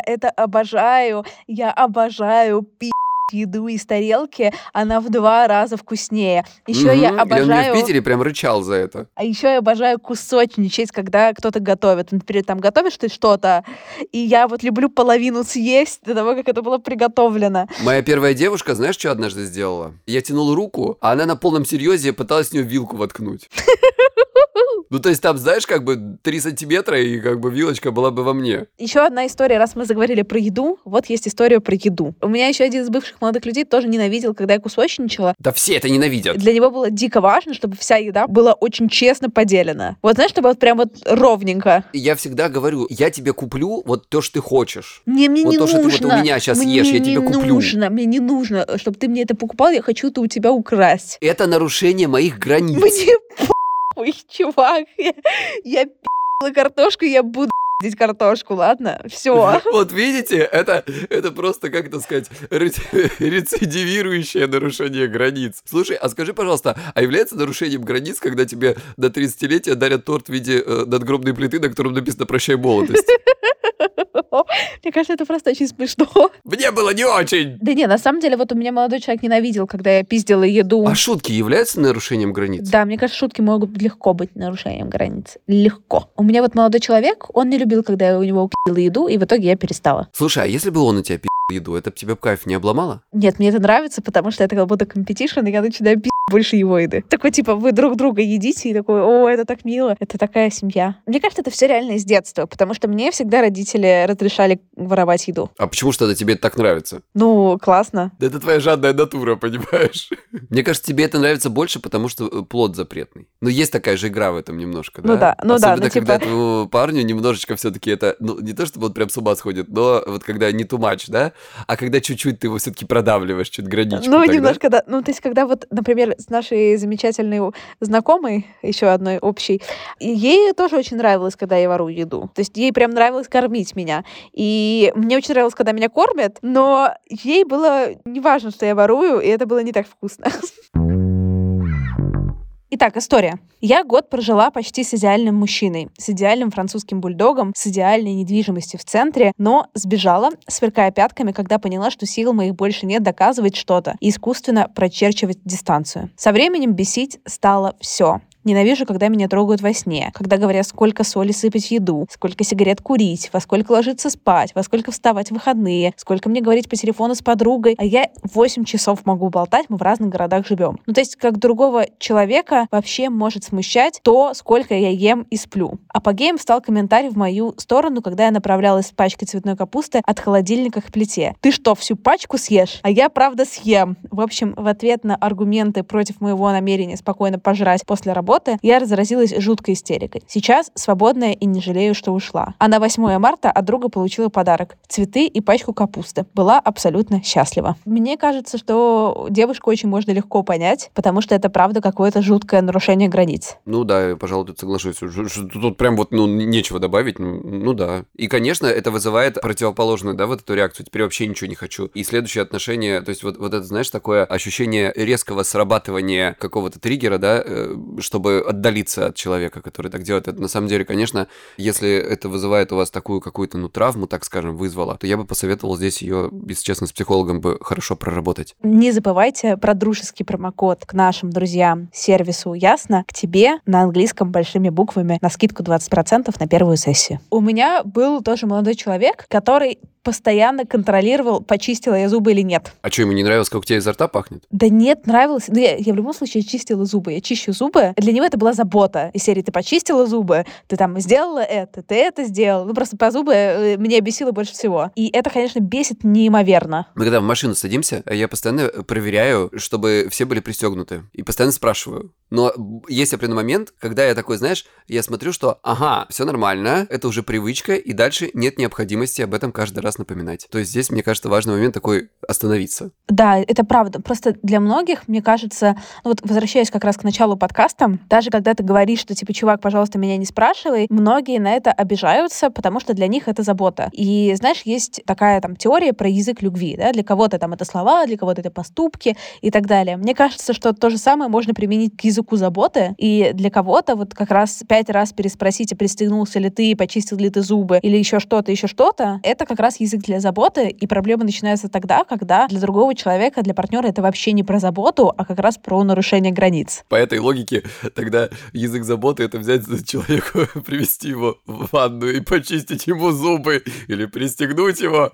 обожаю еду из тарелки, она в 2 раза вкуснее. Еще я обожаю... Я мне в Питере прям рычал за это. А еще я обожаю кусочничать, когда кто-то готовит. Например, там готовишь ты что-то, и я вот люблю половину съесть до того, как это было приготовлено. Моя первая девушка, знаешь, что однажды сделала? Я тянул руку, а она на полном серьезе пыталась в нее вилку воткнуть. Ну, то есть там, знаешь, как бы 3 сантиметра, и как бы вилочка была бы во мне. Еще одна история, раз мы заговорили про еду, вот есть история про еду. У меня еще один из бывших молодых людей тоже ненавидел, когда я кусочничала. Да все это ненавидят. Для него было дико важно, чтобы вся еда была очень честно поделена. Вот знаешь, чтобы вот прям вот ровненько. Я всегда говорю, я тебе куплю вот то, что ты хочешь. Мне вот не то, нужно. Что ты вот у меня сейчас ешь, я тебе куплю. Мне не нужно, чтобы ты мне это покупал, я хочу это у тебя украсть. Это нарушение моих границ. Мне похуй, чувак. Я пи***ла картошку, я буду пиздить картошку, ладно? Все. Вот видите, это просто, как это сказать, рецидивирующее нарушение границ. Слушай, а скажи, пожалуйста, а является нарушением границ, когда тебе до 30-летия дарят торт в виде надгробной плиты, на котором написано «Прощай, молодость»? Мне кажется, это просто очень смешно. Мне было не очень! Да не, на самом деле, вот у меня молодой человек ненавидел, когда я пиздила еду. А шутки являются нарушением границ? Да, мне кажется, шутки могут легко быть нарушением границ. Легко. У меня вот молодой человек, он не любил, когда я у него пиздила еду, и в итоге я перестала. Слушай, а если бы он у тебя еду, это бы тебя кайф не обломало? Нет, мне это нравится, потому что это как будто компетишн, и я начинаю пиздить больше его еды. Такой, типа, вы друг друга едите, и такой, о, это так мило, это такая семья. Мне кажется, это все реально из детства, потому что мне всегда родители разрешали воровать еду. А почему что-то тебе это так нравится? Ну, классно. Да это твоя жадная натура, понимаешь? Мне кажется, тебе это нравится больше, потому что плод запретный. Но есть такая же игра в этом немножко, да? Ну да, Особенно, ну когда типа... твоему парню немножечко все-таки это, ну, не то, чтобы он прям с ума сходит, но вот когда не too much, да? А когда чуть-чуть ты его все-таки продавливаешь, чуть граничку. Ну, тогда... немножко, да. Ну, то есть, когда вот, например, с нашей замечательной знакомой, еще одной общей, ей тоже очень нравилось, когда я ворую еду. То есть, ей прям нравилось кормить меня. И мне очень нравилось, когда меня кормят, но ей было неважно, что я ворую, и это было не так вкусно. Итак, история. Я год прожила почти с идеальным мужчиной, с идеальным французским бульдогом, с идеальной недвижимостью в центре, но сбежала, сверкая пятками, когда поняла, что сил моих больше нет доказывать что-то и искусственно прочерчивать дистанцию. Со временем бесить стало все. Ненавижу, когда меня трогают во сне, когда говорят, сколько соли сыпать в еду, сколько сигарет курить, во сколько ложиться спать, во сколько вставать в выходные, сколько мне говорить по телефону с подругой, а я 8 часов могу болтать, мы в разных городах живем. Ну, то есть, как другого человека вообще может смущать то, сколько я ем и сплю. Апогеем стал комментарий в мою сторону, когда я направлялась с пачкой цветной капусты от холодильника к плите. Ты что, всю пачку съешь? А я правда съем. В общем, в ответ на аргументы против моего намерения спокойно пожрать после работы, я разразилась жуткой истерикой. Сейчас свободная и не жалею, что ушла. А на 8 марта от друга получила подарок — цветы и пачку капусты. Была абсолютно счастлива. Мне кажется, что девушку очень можно легко понять, потому что это правда какое-то жуткое нарушение границ. Ну да, пожалуй, тут соглашусь. Тут прям вот, ну, нечего добавить. Ну да. И, конечно, это вызывает противоположную, да, вот эту реакцию. Теперь вообще ничего не хочу. И следующее отношение, то есть вот это, знаешь, такое ощущение резкого срабатывания какого-то триггера, да, чтобы отдалиться от человека, который так делает. Это на самом деле, конечно, если это вызывает у вас такую какую-то, ну, травму, так скажем, вызвало, то я бы посоветовал здесь ее, если честно, с психологом бы хорошо проработать. Не забывайте про дружеский промокод к нашим друзьям сервису «Ясно» к тебе на английском большими буквами на скидку 20% на первую сессию. У меня был тоже молодой человек, который постоянно контролировал, почистила я зубы или нет. А что, ему не нравилось, как у тебя изо рта пахнет? Да нет, нравилось. Ну, я в любом случае чистила зубы. Я чищу зубы. Для него это была забота. Из серии: ты почистила зубы, ты там сделала это, ты это сделала. Ну, просто по зубы меня бесило больше всего. И это, конечно, бесит неимоверно. Мы когда в машину садимся, я постоянно проверяю, чтобы все были пристегнуты. И постоянно спрашиваю. Но есть определенный момент, когда я такой, знаешь, я смотрю, что, ага, все нормально, это уже привычка, и дальше нет необходимости об этом каждый раз напоминать. То есть здесь, мне кажется, важный момент такой — остановиться. Да, это правда. Просто для многих, мне кажется, ну вот возвращаясь как раз к началу подкаста, даже когда ты говоришь, что типа, чувак, пожалуйста, меня не спрашивай, многие на это обижаются, потому что для них это забота. И знаешь, есть такая там теория про язык любви, да, для кого-то там это слова, для кого-то это поступки и так далее. Мне кажется, что то же самое можно применить к языку заботы, и для кого-то вот как раз 5 раз переспросить, а пристегнулся ли ты, почистил ли ты зубы, или еще что-то, это как раз язык для заботы, и проблема начинается тогда, когда для другого человека, для партнера это вообще не про заботу, а как раз про нарушение границ. По этой логике тогда язык заботы — это взять человеку, привести его в ванну и почистить ему зубы, или пристегнуть его,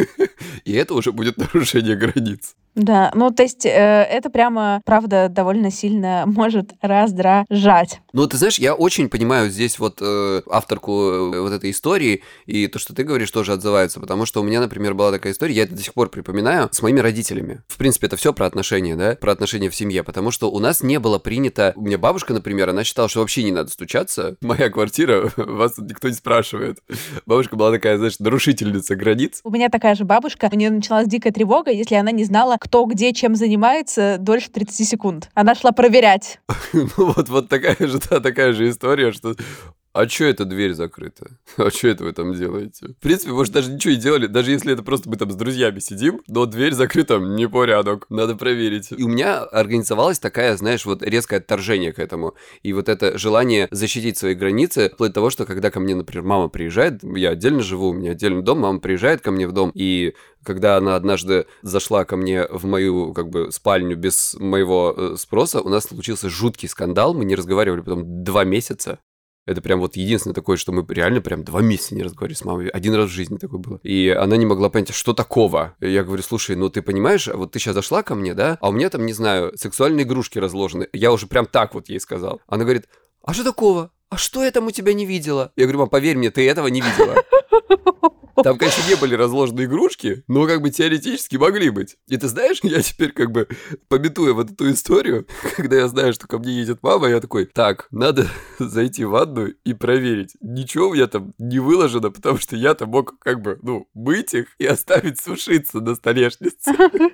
и это уже будет нарушение границ. Да, ну то есть это прямо, правда, довольно сильно может раздражать. Ну, ты знаешь, я очень понимаю здесь вот авторку вот этой истории, и то, что ты говоришь, тоже отзывается, потому что у меня, например, была такая история, я это до сих пор припоминаю, с моими родителями. В принципе, это все про отношения, да, про отношения в семье, потому что у нас не было принято... У меня бабушка, например, она считала, что вообще не надо стучаться. Моя квартира, вас тут никто не спрашивает. Бабушка была такая, знаешь, нарушительница границ. У меня такая же бабушка, у нее началась дикая тревога, если она не знала, кто где чем занимается дольше 30 секунд. Она шла проверять. Ну вот такая же история, что а чё эта дверь закрыта? А чё это вы там делаете? В принципе, может, даже ничего не делали, даже если это просто мы там с друзьями сидим, но дверь закрыта, непорядок, надо проверить. И у меня организовалась такая, знаешь, вот резкое отторжение к этому. И вот это желание защитить свои границы, вплоть до того, что когда ко мне, например, мама приезжает, я отдельно живу, у меня отдельный дом, мама приезжает ко мне в дом, и когда она однажды зашла ко мне в мою, как бы, спальню без моего спроса, у нас случился жуткий скандал, мы не разговаривали потом 2 месяца. Это прям вот единственное такое, что мы реально прям 2 месяца не разговаривали с мамой. Один раз в жизни такое было. И она не могла понять, что такого. И я говорю, слушай, ну ты понимаешь, вот ты сейчас зашла ко мне, да? А у меня там, не знаю, сексуальные игрушки разложены. Я уже прям так вот ей сказал. Она говорит, а что такого? А что я там у тебя не видела? Я говорю, мам, поверь мне, ты этого не видела. Там, конечно, не были разложены игрушки, но как бы теоретически могли быть. И ты знаешь, я теперь как бы, памятуя вот эту историю, когда я знаю, что ко мне едет мама, я такой, так, надо зайти в ванную и проверить. Ничего у меня там не выложено, потому что я-то мог как бы, мыть их и оставить сушиться на столешнице.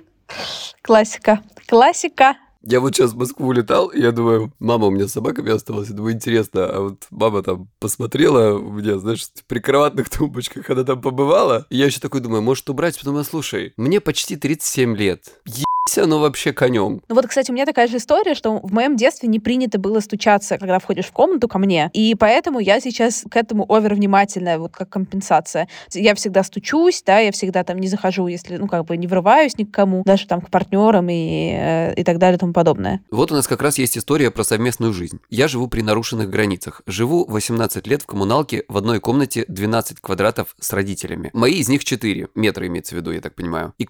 Классика. Классика. Я вот сейчас в Москву улетал, и я думаю, мама у меня с собаками осталась, я думаю, интересно, а вот мама там посмотрела у меня, знаешь, в прикроватных тумбочках, она там побывала, и я еще такой думаю, может убрать, потом, слушай, мне почти 37 лет, оно вообще конем. Ну вот, кстати, у меня такая же история, что в моем детстве не принято было стучаться, когда входишь в комнату ко мне, и поэтому я сейчас к этому овервнимательная, вот как компенсация. Я всегда стучусь, да, я всегда там не захожу, если, как бы не врываюсь ни к кому, даже там к партнерам и так далее и тому подобное. Вот у нас как раз есть история про совместную жизнь. Я живу при нарушенных границах. Живу 18 лет в коммуналке в одной комнате 12 квадратов с родителями. Мои из них 4 метра имеется в виду, я так понимаю. И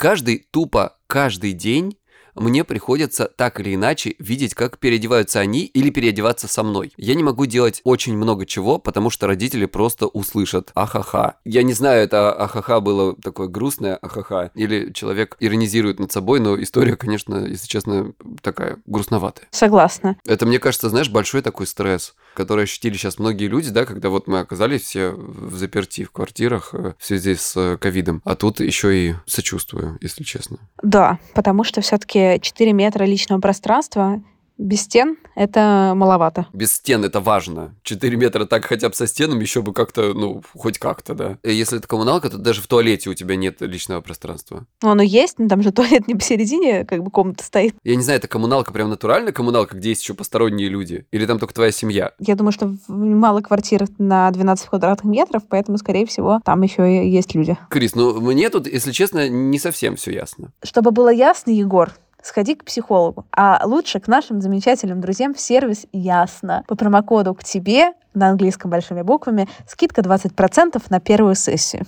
каждый день мне приходится так или иначе видеть, как переодеваются они или переодеваться со мной. Я не могу делать очень много чего, потому что родители просто услышат ахаха. Я не знаю, это ахаха было такое грустное ахаха, или человек иронизирует над собой, но история, конечно, если честно, такая грустноватая. Согласна. Это, мне кажется, знаешь, большой такой стресс, который ощутили сейчас многие люди, да, когда вот мы оказались все в заперти в квартирах в связи с ковидом. А тут еще и сочувствую, если честно. Да, потому что все-таки 4 метра личного пространства без стен — это маловато. Без стен это важно. 4 метра так хотя бы со стенами еще бы как-то, хоть как-то, да. И если это коммуналка, то даже в туалете у тебя нет личного пространства. Ну, оно есть, но там же туалет не посередине, как бы комната стоит. Я не знаю, это коммуналка прям натуральная коммуналка, где есть еще посторонние люди? Или там только твоя семья? Я думаю, что мало квартир на 12 квадратных метров, поэтому, скорее всего, там еще и есть люди. Крис, мне тут, если честно, не совсем все ясно. Чтобы было ясно, Егор, сходи к психологу. А лучше к нашим замечательным друзьям в сервис «Ясно». По промокоду «К тебе» на английском большими буквами скидка 20% на первую сессию.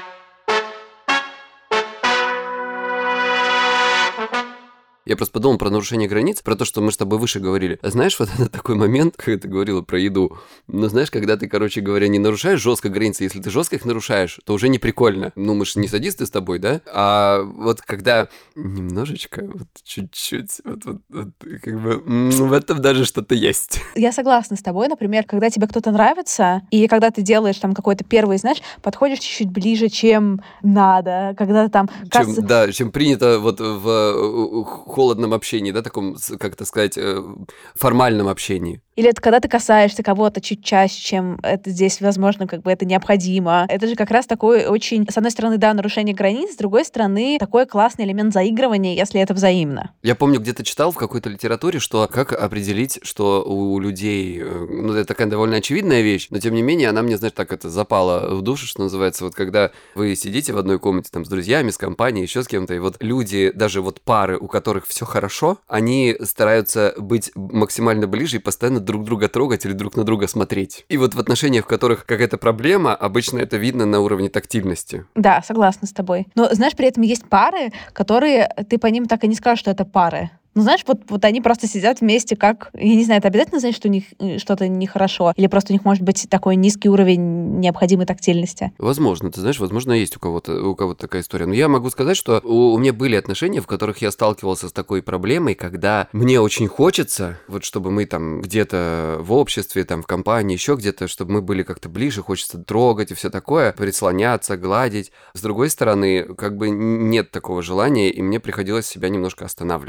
Я просто подумал про нарушение границ, про то, что мы с тобой выше говорили. Знаешь, вот это такой момент, когда ты говорила про еду. Но знаешь, когда ты, короче говоря, не нарушаешь жестко границы, если ты жестко их нарушаешь, то уже не прикольно. Мы же не садисты с тобой, да? А вот когда немножечко, вот чуть-чуть, вот как бы в этом даже что-то есть. Я согласна с тобой, например, когда тебе кто-то нравится, и когда ты делаешь там какой-то первый, знаешь, подходишь чуть-чуть ближе, чем надо, когда ты там... Чем принято вот в холодном общении, да, таком, как это сказать, формальном общении. Или это когда ты касаешься кого-то чуть чаще, чем это здесь, возможно, как бы это необходимо. Это же как раз такой очень, с одной стороны, да, нарушение границ, с другой стороны, такой классный элемент заигрывания, если это взаимно. Я помню, где-то читал в какой-то литературе, что как определить, что у людей, это такая довольно очевидная вещь, но тем не менее она мне, знаешь, так это запала в душу, что называется, вот когда вы сидите в одной комнате там с друзьями, с компанией, еще с кем-то, и вот люди, даже вот пары, у которых все хорошо, они стараются быть максимально ближе и постоянно друг друга трогать или друг на друга смотреть. И вот в отношениях, в которых какая-то проблема, обычно это видно на уровне тактильности. Да, согласна с тобой. Но, знаешь, при этом есть пары, которые, ты по ним так и не скажешь, что это пары. Ну, знаешь, вот они просто сидят вместе, как... Я не знаю, это обязательно значит, что у них что-то нехорошо? Или просто у них может быть такой низкий уровень необходимой тактильности? Возможно, ты знаешь, возможно, есть у кого-то такая история. Но я могу сказать, что у меня были отношения, в которых я сталкивался с такой проблемой, когда мне очень хочется, вот чтобы мы там где-то в обществе, там в компании, еще где-то, чтобы мы были как-то ближе, хочется трогать и все такое, прислоняться, гладить. С другой стороны, как бы нет такого желания, и мне приходилось себя немножко останавливать.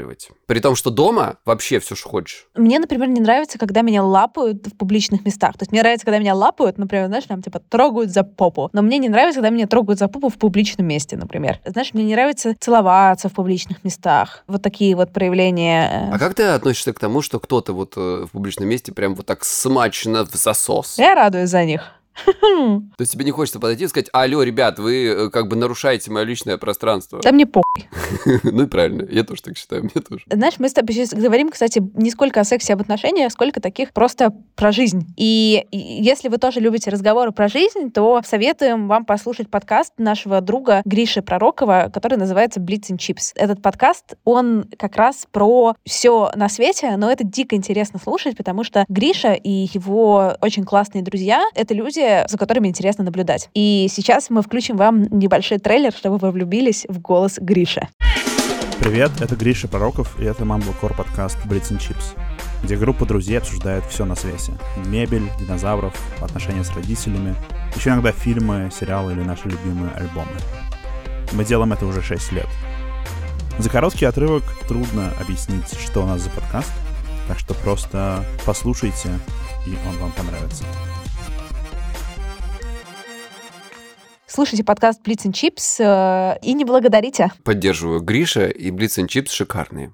При том, что дома вообще все, что хочешь. Мне, например, не нравится, когда меня лапают в публичных местах. То есть мне нравится, когда меня лапают, например, знаешь, там типа трогают за попу. Но мне не нравится, когда меня трогают за попу в публичном месте, например. Знаешь, мне не нравится целоваться в публичных местах. Вот такие вот проявления. А как ты относишься к тому, что кто-то вот в публичном месте прям вот так смачно в засос? Я радуюсь за них. То есть тебе не хочется подойти и сказать: алло, ребят, вы как бы нарушаете мое личное пространство. Да мне похуй. Ну и правильно, я тоже так считаю, мне тоже. Знаешь, мы с тобой сейчас говорим, кстати, не сколько о сексе, об отношениях, сколько таких просто про жизнь. И если вы тоже любите разговоры про жизнь, то советуем вам послушать подкаст нашего друга Гриши Пророкова, который называется Blitz and Chips. Этот подкаст, он как раз про все на свете, но это дико интересно слушать, потому что Гриша и его очень классные друзья — это люди, за которыми интересно наблюдать. И сейчас мы включим вам небольшой трейлер, чтобы вы влюбились в голос Гриши. Привет, это Гриша Пророков, и это Mumblecore подкаст Blitz and Chips, где группа друзей обсуждает все на свете. Мебель, динозавров, отношения с родителями, еще иногда фильмы, сериалы или наши любимые альбомы. Мы делаем это уже 6 лет. За короткий отрывок трудно объяснить, что у нас за подкаст, так что просто послушайте, и он вам понравится. Слушайте подкаст Blitz and Chips и не благодарите. Поддерживаю. Гриша и Blitz and Chips шикарные.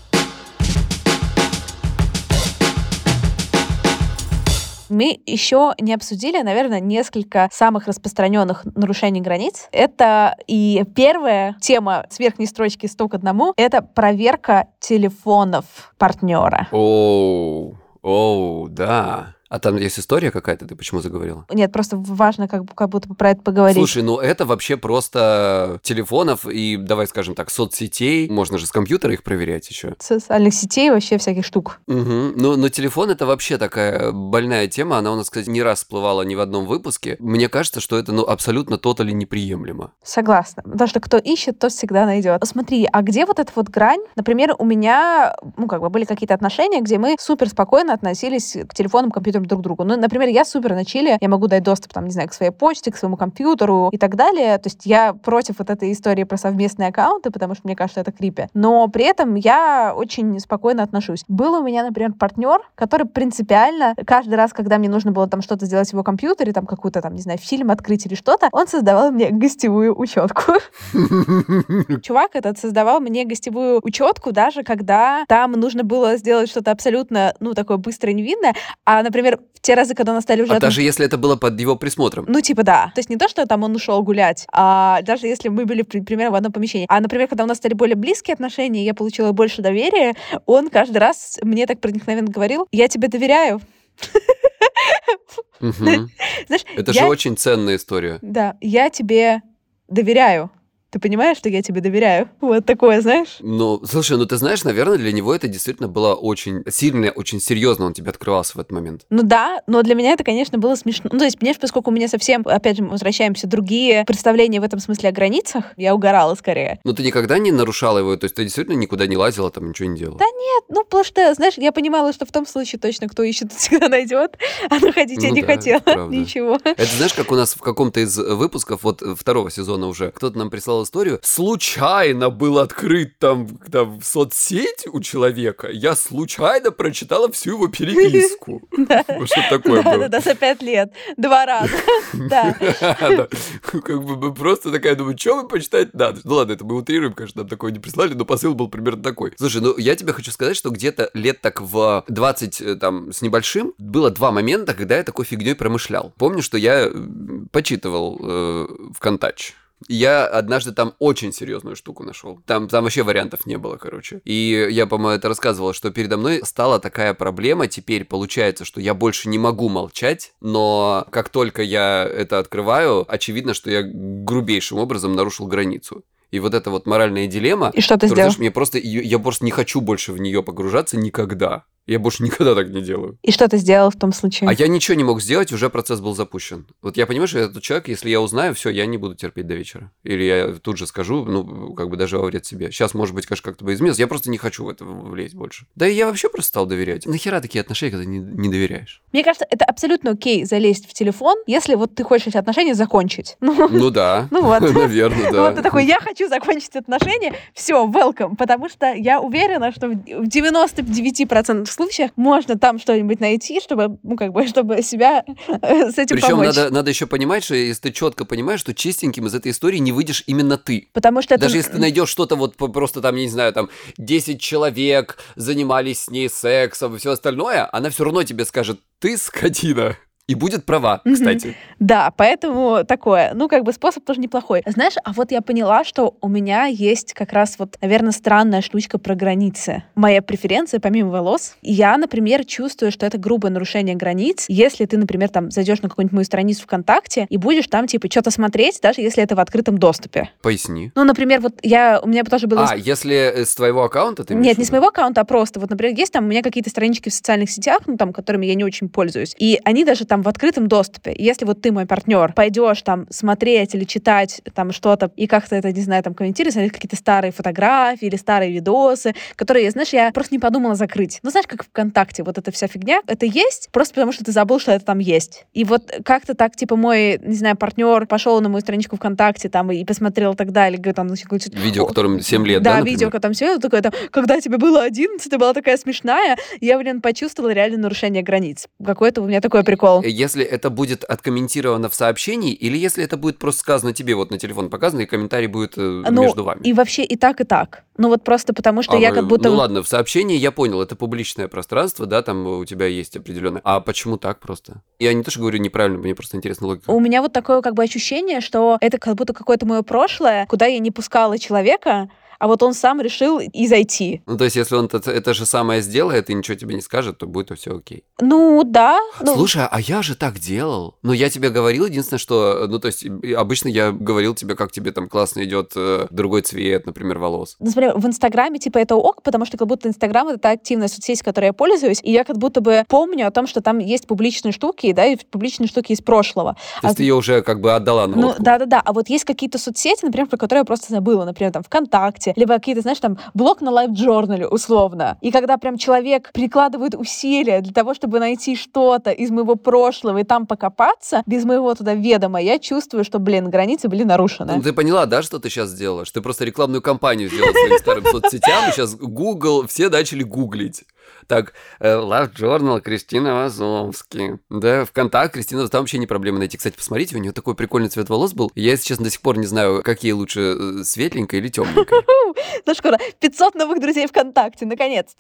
Мы еще не обсудили, наверное, несколько самых распространенных нарушений границ. Это и первая тема с верхней строчки 100 к 1 — это проверка телефонов партнера. Оу, да. А там есть история какая-то, ты почему заговорила? Нет, просто важно как будто про это поговорить. Слушай, ну это вообще просто телефонов и, давай скажем так, соцсетей. Можно же с компьютера их проверять еще. Социальных сетей, вообще всяких штук. Угу. Но телефон — это вообще такая больная тема. Она у нас, кстати, не раз всплывала ни в одном выпуске. Мне кажется, что это абсолютно тотали неприемлемо. Согласна. Потому что кто ищет, тот всегда найдет. Смотри, а где вот эта вот грань? Например, у меня, были какие-то отношения, где мы супер спокойно относились к телефонам, компьютерам друг к другу. Ну, например, я супер на чиле, я могу дать доступ, к своей почте, к своему компьютеру и так далее. То есть я против вот этой истории про совместные аккаунты, потому что мне кажется, это крипи. Но при этом я очень спокойно отношусь. Был у меня, например, партнер, который принципиально каждый раз, когда мне нужно было что-то сделать в его компьютере, какой-то, фильм открыть или что-то, он создавал мне гостевую учетку. Чувак этот создавал мне гостевую учетку, даже когда там нужно было сделать что-то абсолютно, такое быстрое, невинное. А, например, в те разы, когда у нас стали уже... даже если это было под его присмотром? Да. То есть не то, что он ушел гулять, а даже если мы были, примерно, в одном помещении. А, например, когда у нас стали более близкие отношения, я получила больше доверия, он каждый раз мне так проникновенно говорил: я тебе доверяю. Знаешь, это же очень ценная история. Да, я тебе доверяю. Ты понимаешь, что я тебе доверяю? Вот такое, знаешь? Слушай, ты знаешь, наверное, для него это действительно было очень сильно, очень серьезно он тебе открывался в этот момент. Да, но для меня это, конечно, было смешно. То есть, понимаешь, поскольку у меня совсем, опять же, мы возвращаемся, другие представления в этом смысле о границах, я угорала скорее. Но ты никогда не нарушала его? То есть ты действительно никуда не лазила, ничего не делала? Да нет, потому что, знаешь, я понимала, что в том случае точно кто ищет, всегда найдет, а находить я не хотела ничего. Это знаешь, как у нас в каком-то из выпусков, вот второго сезона уже, кто-то нам прислал историю, случайно был открыт там соцсеть у человека, я случайно прочитала всю его переписку. Что такое было? Да, за 5 лет. 2 раза. Да. Просто такая, думаю, что вы почитать надо? Ну ладно, это мы утрируем, конечно, нам такое не прислали, но посыл был примерно такой. Слушай, я тебе хочу сказать, что где-то лет так в 20 с небольшим было 2 момента, когда я такой фигней промышлял. Помню, что я почитывал ВКонтач. Я однажды там очень серьезную штуку нашел. Там вообще вариантов не было, короче. И я, по-моему, это рассказывал, что передо мной стала такая проблема. Теперь получается, что я больше не могу молчать, но как только я это открываю, очевидно, что я грубейшим образом нарушил границу. И вот эта вот моральная дилемма... И что ты сделал? Знаешь, я просто не хочу больше в нее погружаться никогда. Я больше никогда так не делаю. И что ты сделал в том случае? А я ничего не мог сделать, уже процесс был запущен. Вот я понимаю, что я этот человек, если я узнаю, все, я не буду терпеть до вечера. Или я тут же скажу, как бы даже во вред себе. Сейчас, может быть, конечно, как-то бы изменилось. Я просто не хочу в это влезть больше. Да и я вообще просто стал доверять. Нахера такие отношения, когда не доверяешь? Мне кажется, это абсолютно окей залезть в телефон, если вот ты хочешь эти отношения закончить. Ну да, наверное, да. Вот ты такой, я хочу закончить отношения, все, welcome. Потому что я уверена, что в 99% случаях можно там что-нибудь найти, чтобы, чтобы себя с этим помочь. Причем надо еще понимать, что если ты четко понимаешь, что чистеньким из этой истории не выйдешь именно ты. Потому что даже если ты найдешь что-то вот просто там, я не знаю, там 10 человек занимались с ней сексом и все остальное, она все равно тебе скажет: ты скотина. И будет права, кстати. Да, поэтому такое. Способ тоже неплохой. Знаешь, а вот я поняла, что у меня есть как раз вот, наверное, странная штучка про границы. Моя преференция, помимо волос, я, например, чувствую, что это грубое нарушение границ, если ты, например, там зайдешь на какую-нибудь мою страницу ВКонтакте и будешь там, что-то смотреть, даже если это в открытом доступе. Поясни. Например, вот у меня тоже было... если с твоего аккаунта ты имеешь? Нет, не с моего аккаунта, а просто. Вот, например, есть там у меня какие-то странички в социальных сетях, которыми я не очень пользуюсь, и они даже там в открытом доступе. Если вот ты, мой партнер, пойдешь там смотреть или читать там что-то и как-то это, не знаю, там комментировать, смотреть какие-то старые фотографии или старые видосы, которые, знаешь, я просто не подумала закрыть. Знаешь, как ВКонтакте, вот эта вся фигня, это есть просто потому, что ты забыл, что это там есть. И вот как-то так, мой, не знаю, партнер пошел на мою страничку ВКонтакте там и посмотрел и так далее, говорит, там, видео, которым 7 лет, да, например? Видео, которым 7 лет, такое, когда тебе было 11, ты была такая смешная, я, почувствовала реально нарушение границ. Какой-то у меня такой прикол. Если это будет откомментировано в сообщении, или если это будет просто сказано тебе, вот на телефон показано, и комментарий будет между вами? И вообще и так, и так. Вот просто потому, что я как будто... ладно, в сообщении я понял, это публичное пространство, да, там у тебя есть определенное. А почему так просто? Я не то, что говорю неправильно, мне просто интересна логика. У меня вот такое ощущение, что это как будто какое-то мое прошлое, куда я не пускала человека, а вот он сам решил и зайти. То есть, если он это же самое сделает и ничего тебе не скажет, то будет все окей. Да. Слушай, а я же так делал. Я тебе говорил, единственное, что... то есть, обычно я говорил тебе, как тебе там классно идет другой цвет, например, волос. Смотри, в Инстаграме это ок, потому что как будто Инстаграм — это та активная соцсеть, которой я пользуюсь, и я как будто бы помню о том, что там есть публичные штуки, да, и публичные штуки из прошлого. То есть, ты ее уже как бы отдала на откуп. Да. А вот есть какие-то соцсети, например, про которые я просто забыла. Например, там ВКонтакте, либо какие-то, знаешь, там блог на LiveJournal, условно. И когда прям человек прикладывает усилия для того, чтобы найти что-то из моего прошлого и там покопаться, без моего туда ведома, я чувствую, что, границы были нарушены. Ты поняла, да, что ты сейчас сделала? Что ты просто рекламную кампанию сделала своим старым соцсетям, и сейчас Google, все начали гуглить. Так, LiveJournal, Кристина Вазовски. Да, ВКонтакте, Кристина, там вообще не проблема найти. Кстати, посмотрите, у нее такой прикольный цвет волос был. Я, если честно, до сих пор не знаю, какие лучше, светленькая или темненькая. Ну, скоро 500 новых друзей ВКонтакте, наконец-то.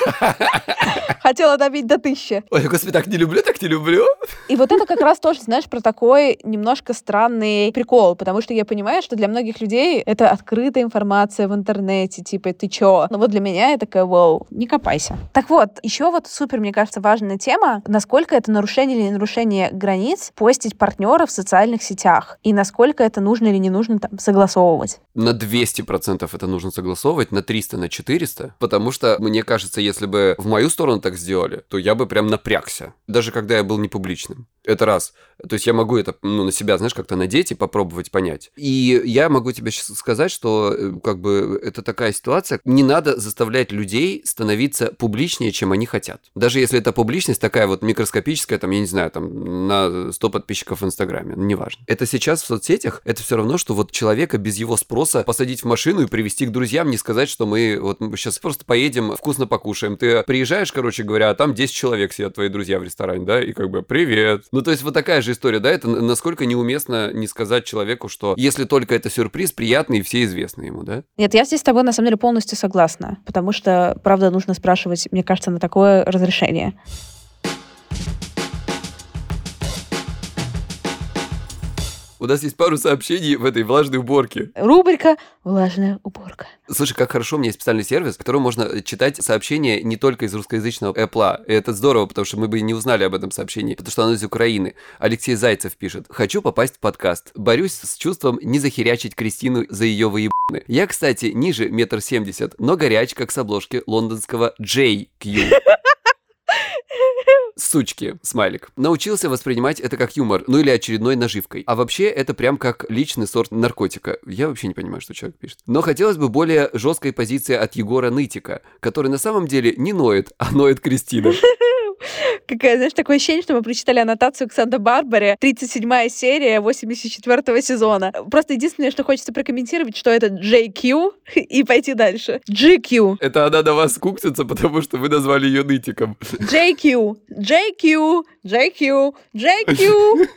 Хотела добить до 1000. Ой, господи, так не люблю. И вот это как раз тоже, знаешь, про такой немножко странный прикол, потому что я понимаю, что для многих людей это открытая информация в интернете, ты чё? Но вот для меня я такая, вау, не копайся. Так вот, еще супер, мне кажется, важная тема, насколько это нарушение или не нарушение границ постить партнера в социальных сетях, и насколько это нужно или не нужно там согласовывать. На 200% это нужно согласовывать, на 300, на 400, потому что, мне кажется, если бы в мою сторону так сделали, то я бы прям напрягся, даже когда я был не публичным. Это раз. То есть я могу это, на себя, знаешь, как-то надеть и попробовать понять. И я могу тебе сейчас сказать, что как бы это такая ситуация, не надо заставлять людей становиться публичнее, чем они хотят. Даже если эта публичность такая вот микроскопическая, там, я не знаю, там, на 100 подписчиков в Инстаграме, неважно. Это сейчас в соцсетях, это все равно, что вот человека без его спроса посадить в машину и привезти к друзьям, не сказать, что мы сейчас просто поедем, вкусно покушаем. Ты приезжаешь, короче говоря, а там 10 человек сидят, твои друзья в ресторане, да, и как бы привет. То есть вот такая же история, да, это насколько неуместно не сказать человеку, что если только это сюрприз, приятный и все известны ему, да? Нет, я здесь с тобой на самом деле полностью согласна, потому что, правда, нужно спрашивать, мне кажется, на такое разрешение. У нас есть пару сообщений в этой влажной уборке. Рубрика «Влажная уборка». Слушай, как хорошо, у меня есть специальный сервис, в котором можно читать сообщения не только из русскоязычного Apple. И это здорово, потому что мы бы не узнали об этом сообщении, потому что оно из Украины. Алексей Зайцев пишет: «Хочу попасть в подкаст. Борюсь с чувством не захерячить Кристину за ее выебаны. Я, кстати, ниже 1,70 м, но горяч, как с обложки лондонского JQ». Сучки, смайлик. Научился воспринимать это как юмор, ну или очередной наживкой. А вообще это прям как личный сорт наркотика. Я вообще не понимаю, что человек пишет. Но хотелось бы более жесткой позиции от Егора Нытика, который на самом деле не ноет, а ноет Кристина. Какая, знаешь, такое ощущение, что мы прочитали аннотацию к Санта-Барбаре, 37-я серия 84-го сезона. Просто единственное, что хочется прокомментировать, что это JQ, и пойти дальше. GQ. Это она на вас куксится, потому что вы назвали ее нытиком. JQ. JQ. JQ. JQ.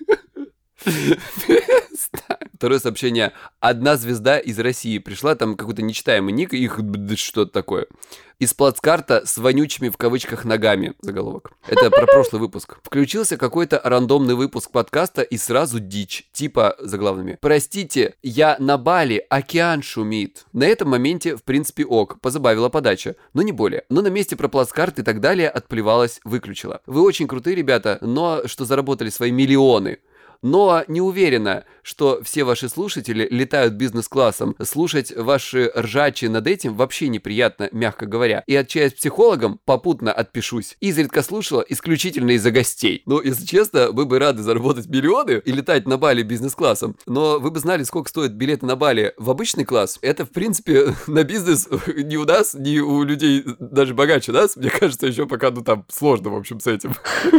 Второе сообщение. Одна звезда из России пришла, там какой-то нечитаемый ник, их что-то такое. Из плацкарта с вонючими в кавычках ногами. Заголовок. Это про прошлый выпуск. Включился какой-то рандомный выпуск подкаста и сразу дичь. Типа заглавными. Простите, я на Бали, океан шумит. На этом моменте, в принципе, ок. Позабавила подача. Но не более. Но на месте про плацкарт и так далее отплевалась, выключила. Вы очень крутые ребята, но что заработали свои миллионы. Но не уверена, что все ваши слушатели летают бизнес-классом. Слушать ваши ржачи над этим вообще неприятно, мягко говоря. И отчаясь психологом, попутно отпишусь. Изредка слушала исключительно из-за гостей. Но, если честно, мы бы рады заработать миллионы и летать на Бали бизнес-классом. Но вы бы знали, сколько стоят билеты на Бали в обычный класс. Это, в принципе, на бизнес ни у нас, ни у людей даже богаче нас. Мне кажется, еще пока, там сложно, в общем, с этим.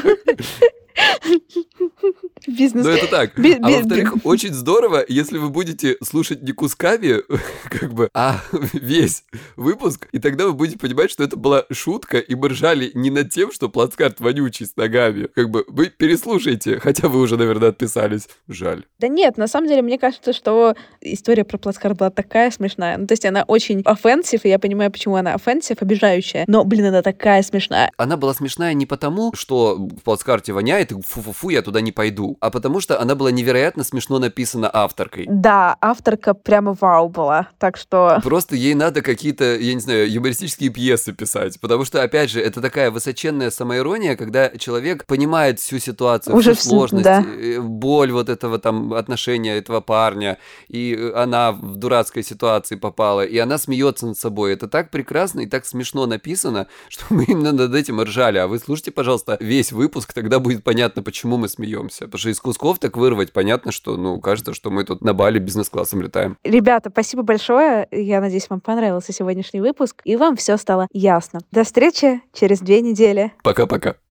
Бизнес. Но это так. А во-вторых, очень здорово, если вы будете слушать не кусками, а весь выпуск, и тогда вы будете понимать, что это была шутка, и мы ржали не над тем, что плацкарт вонючий с ногами. Вы переслушайте, хотя вы уже, наверное, отписались. Жаль. Да нет, на самом деле, мне кажется, что история про плацкарт была такая смешная. Ну, то есть она очень offensive, и я понимаю, почему она offensive, обижающая. Но, она такая смешная. Она была смешная не потому, что в плацкарте воняет, и фу-фу-фу, я туда не пойду, а потому что она была невероятно смешно написана авторкой. Да, авторка прямо вау была, так что... Просто ей надо какие-то, я не знаю, юмористические пьесы писать, потому что, опять же, это такая высоченная самоирония, когда человек понимает всю ситуацию, уже всю сложность, да. боль вот этого отношения этого парня, и она в дурацкой ситуации попала, и она смеется над собой. Это так прекрасно и так смешно написано, что мы именно над этим ржали. А вы слушайте, пожалуйста, весь выпуск, тогда будет понятно, почему мы смеемся. Потому что из кусков так вырвать, понятно, что, кажется, что мы тут на Бали бизнес-классом летаем. Ребята, спасибо большое. Я надеюсь, вам понравился сегодняшний выпуск, и вам все стало ясно. До встречи через 2 недели. Пока-пока.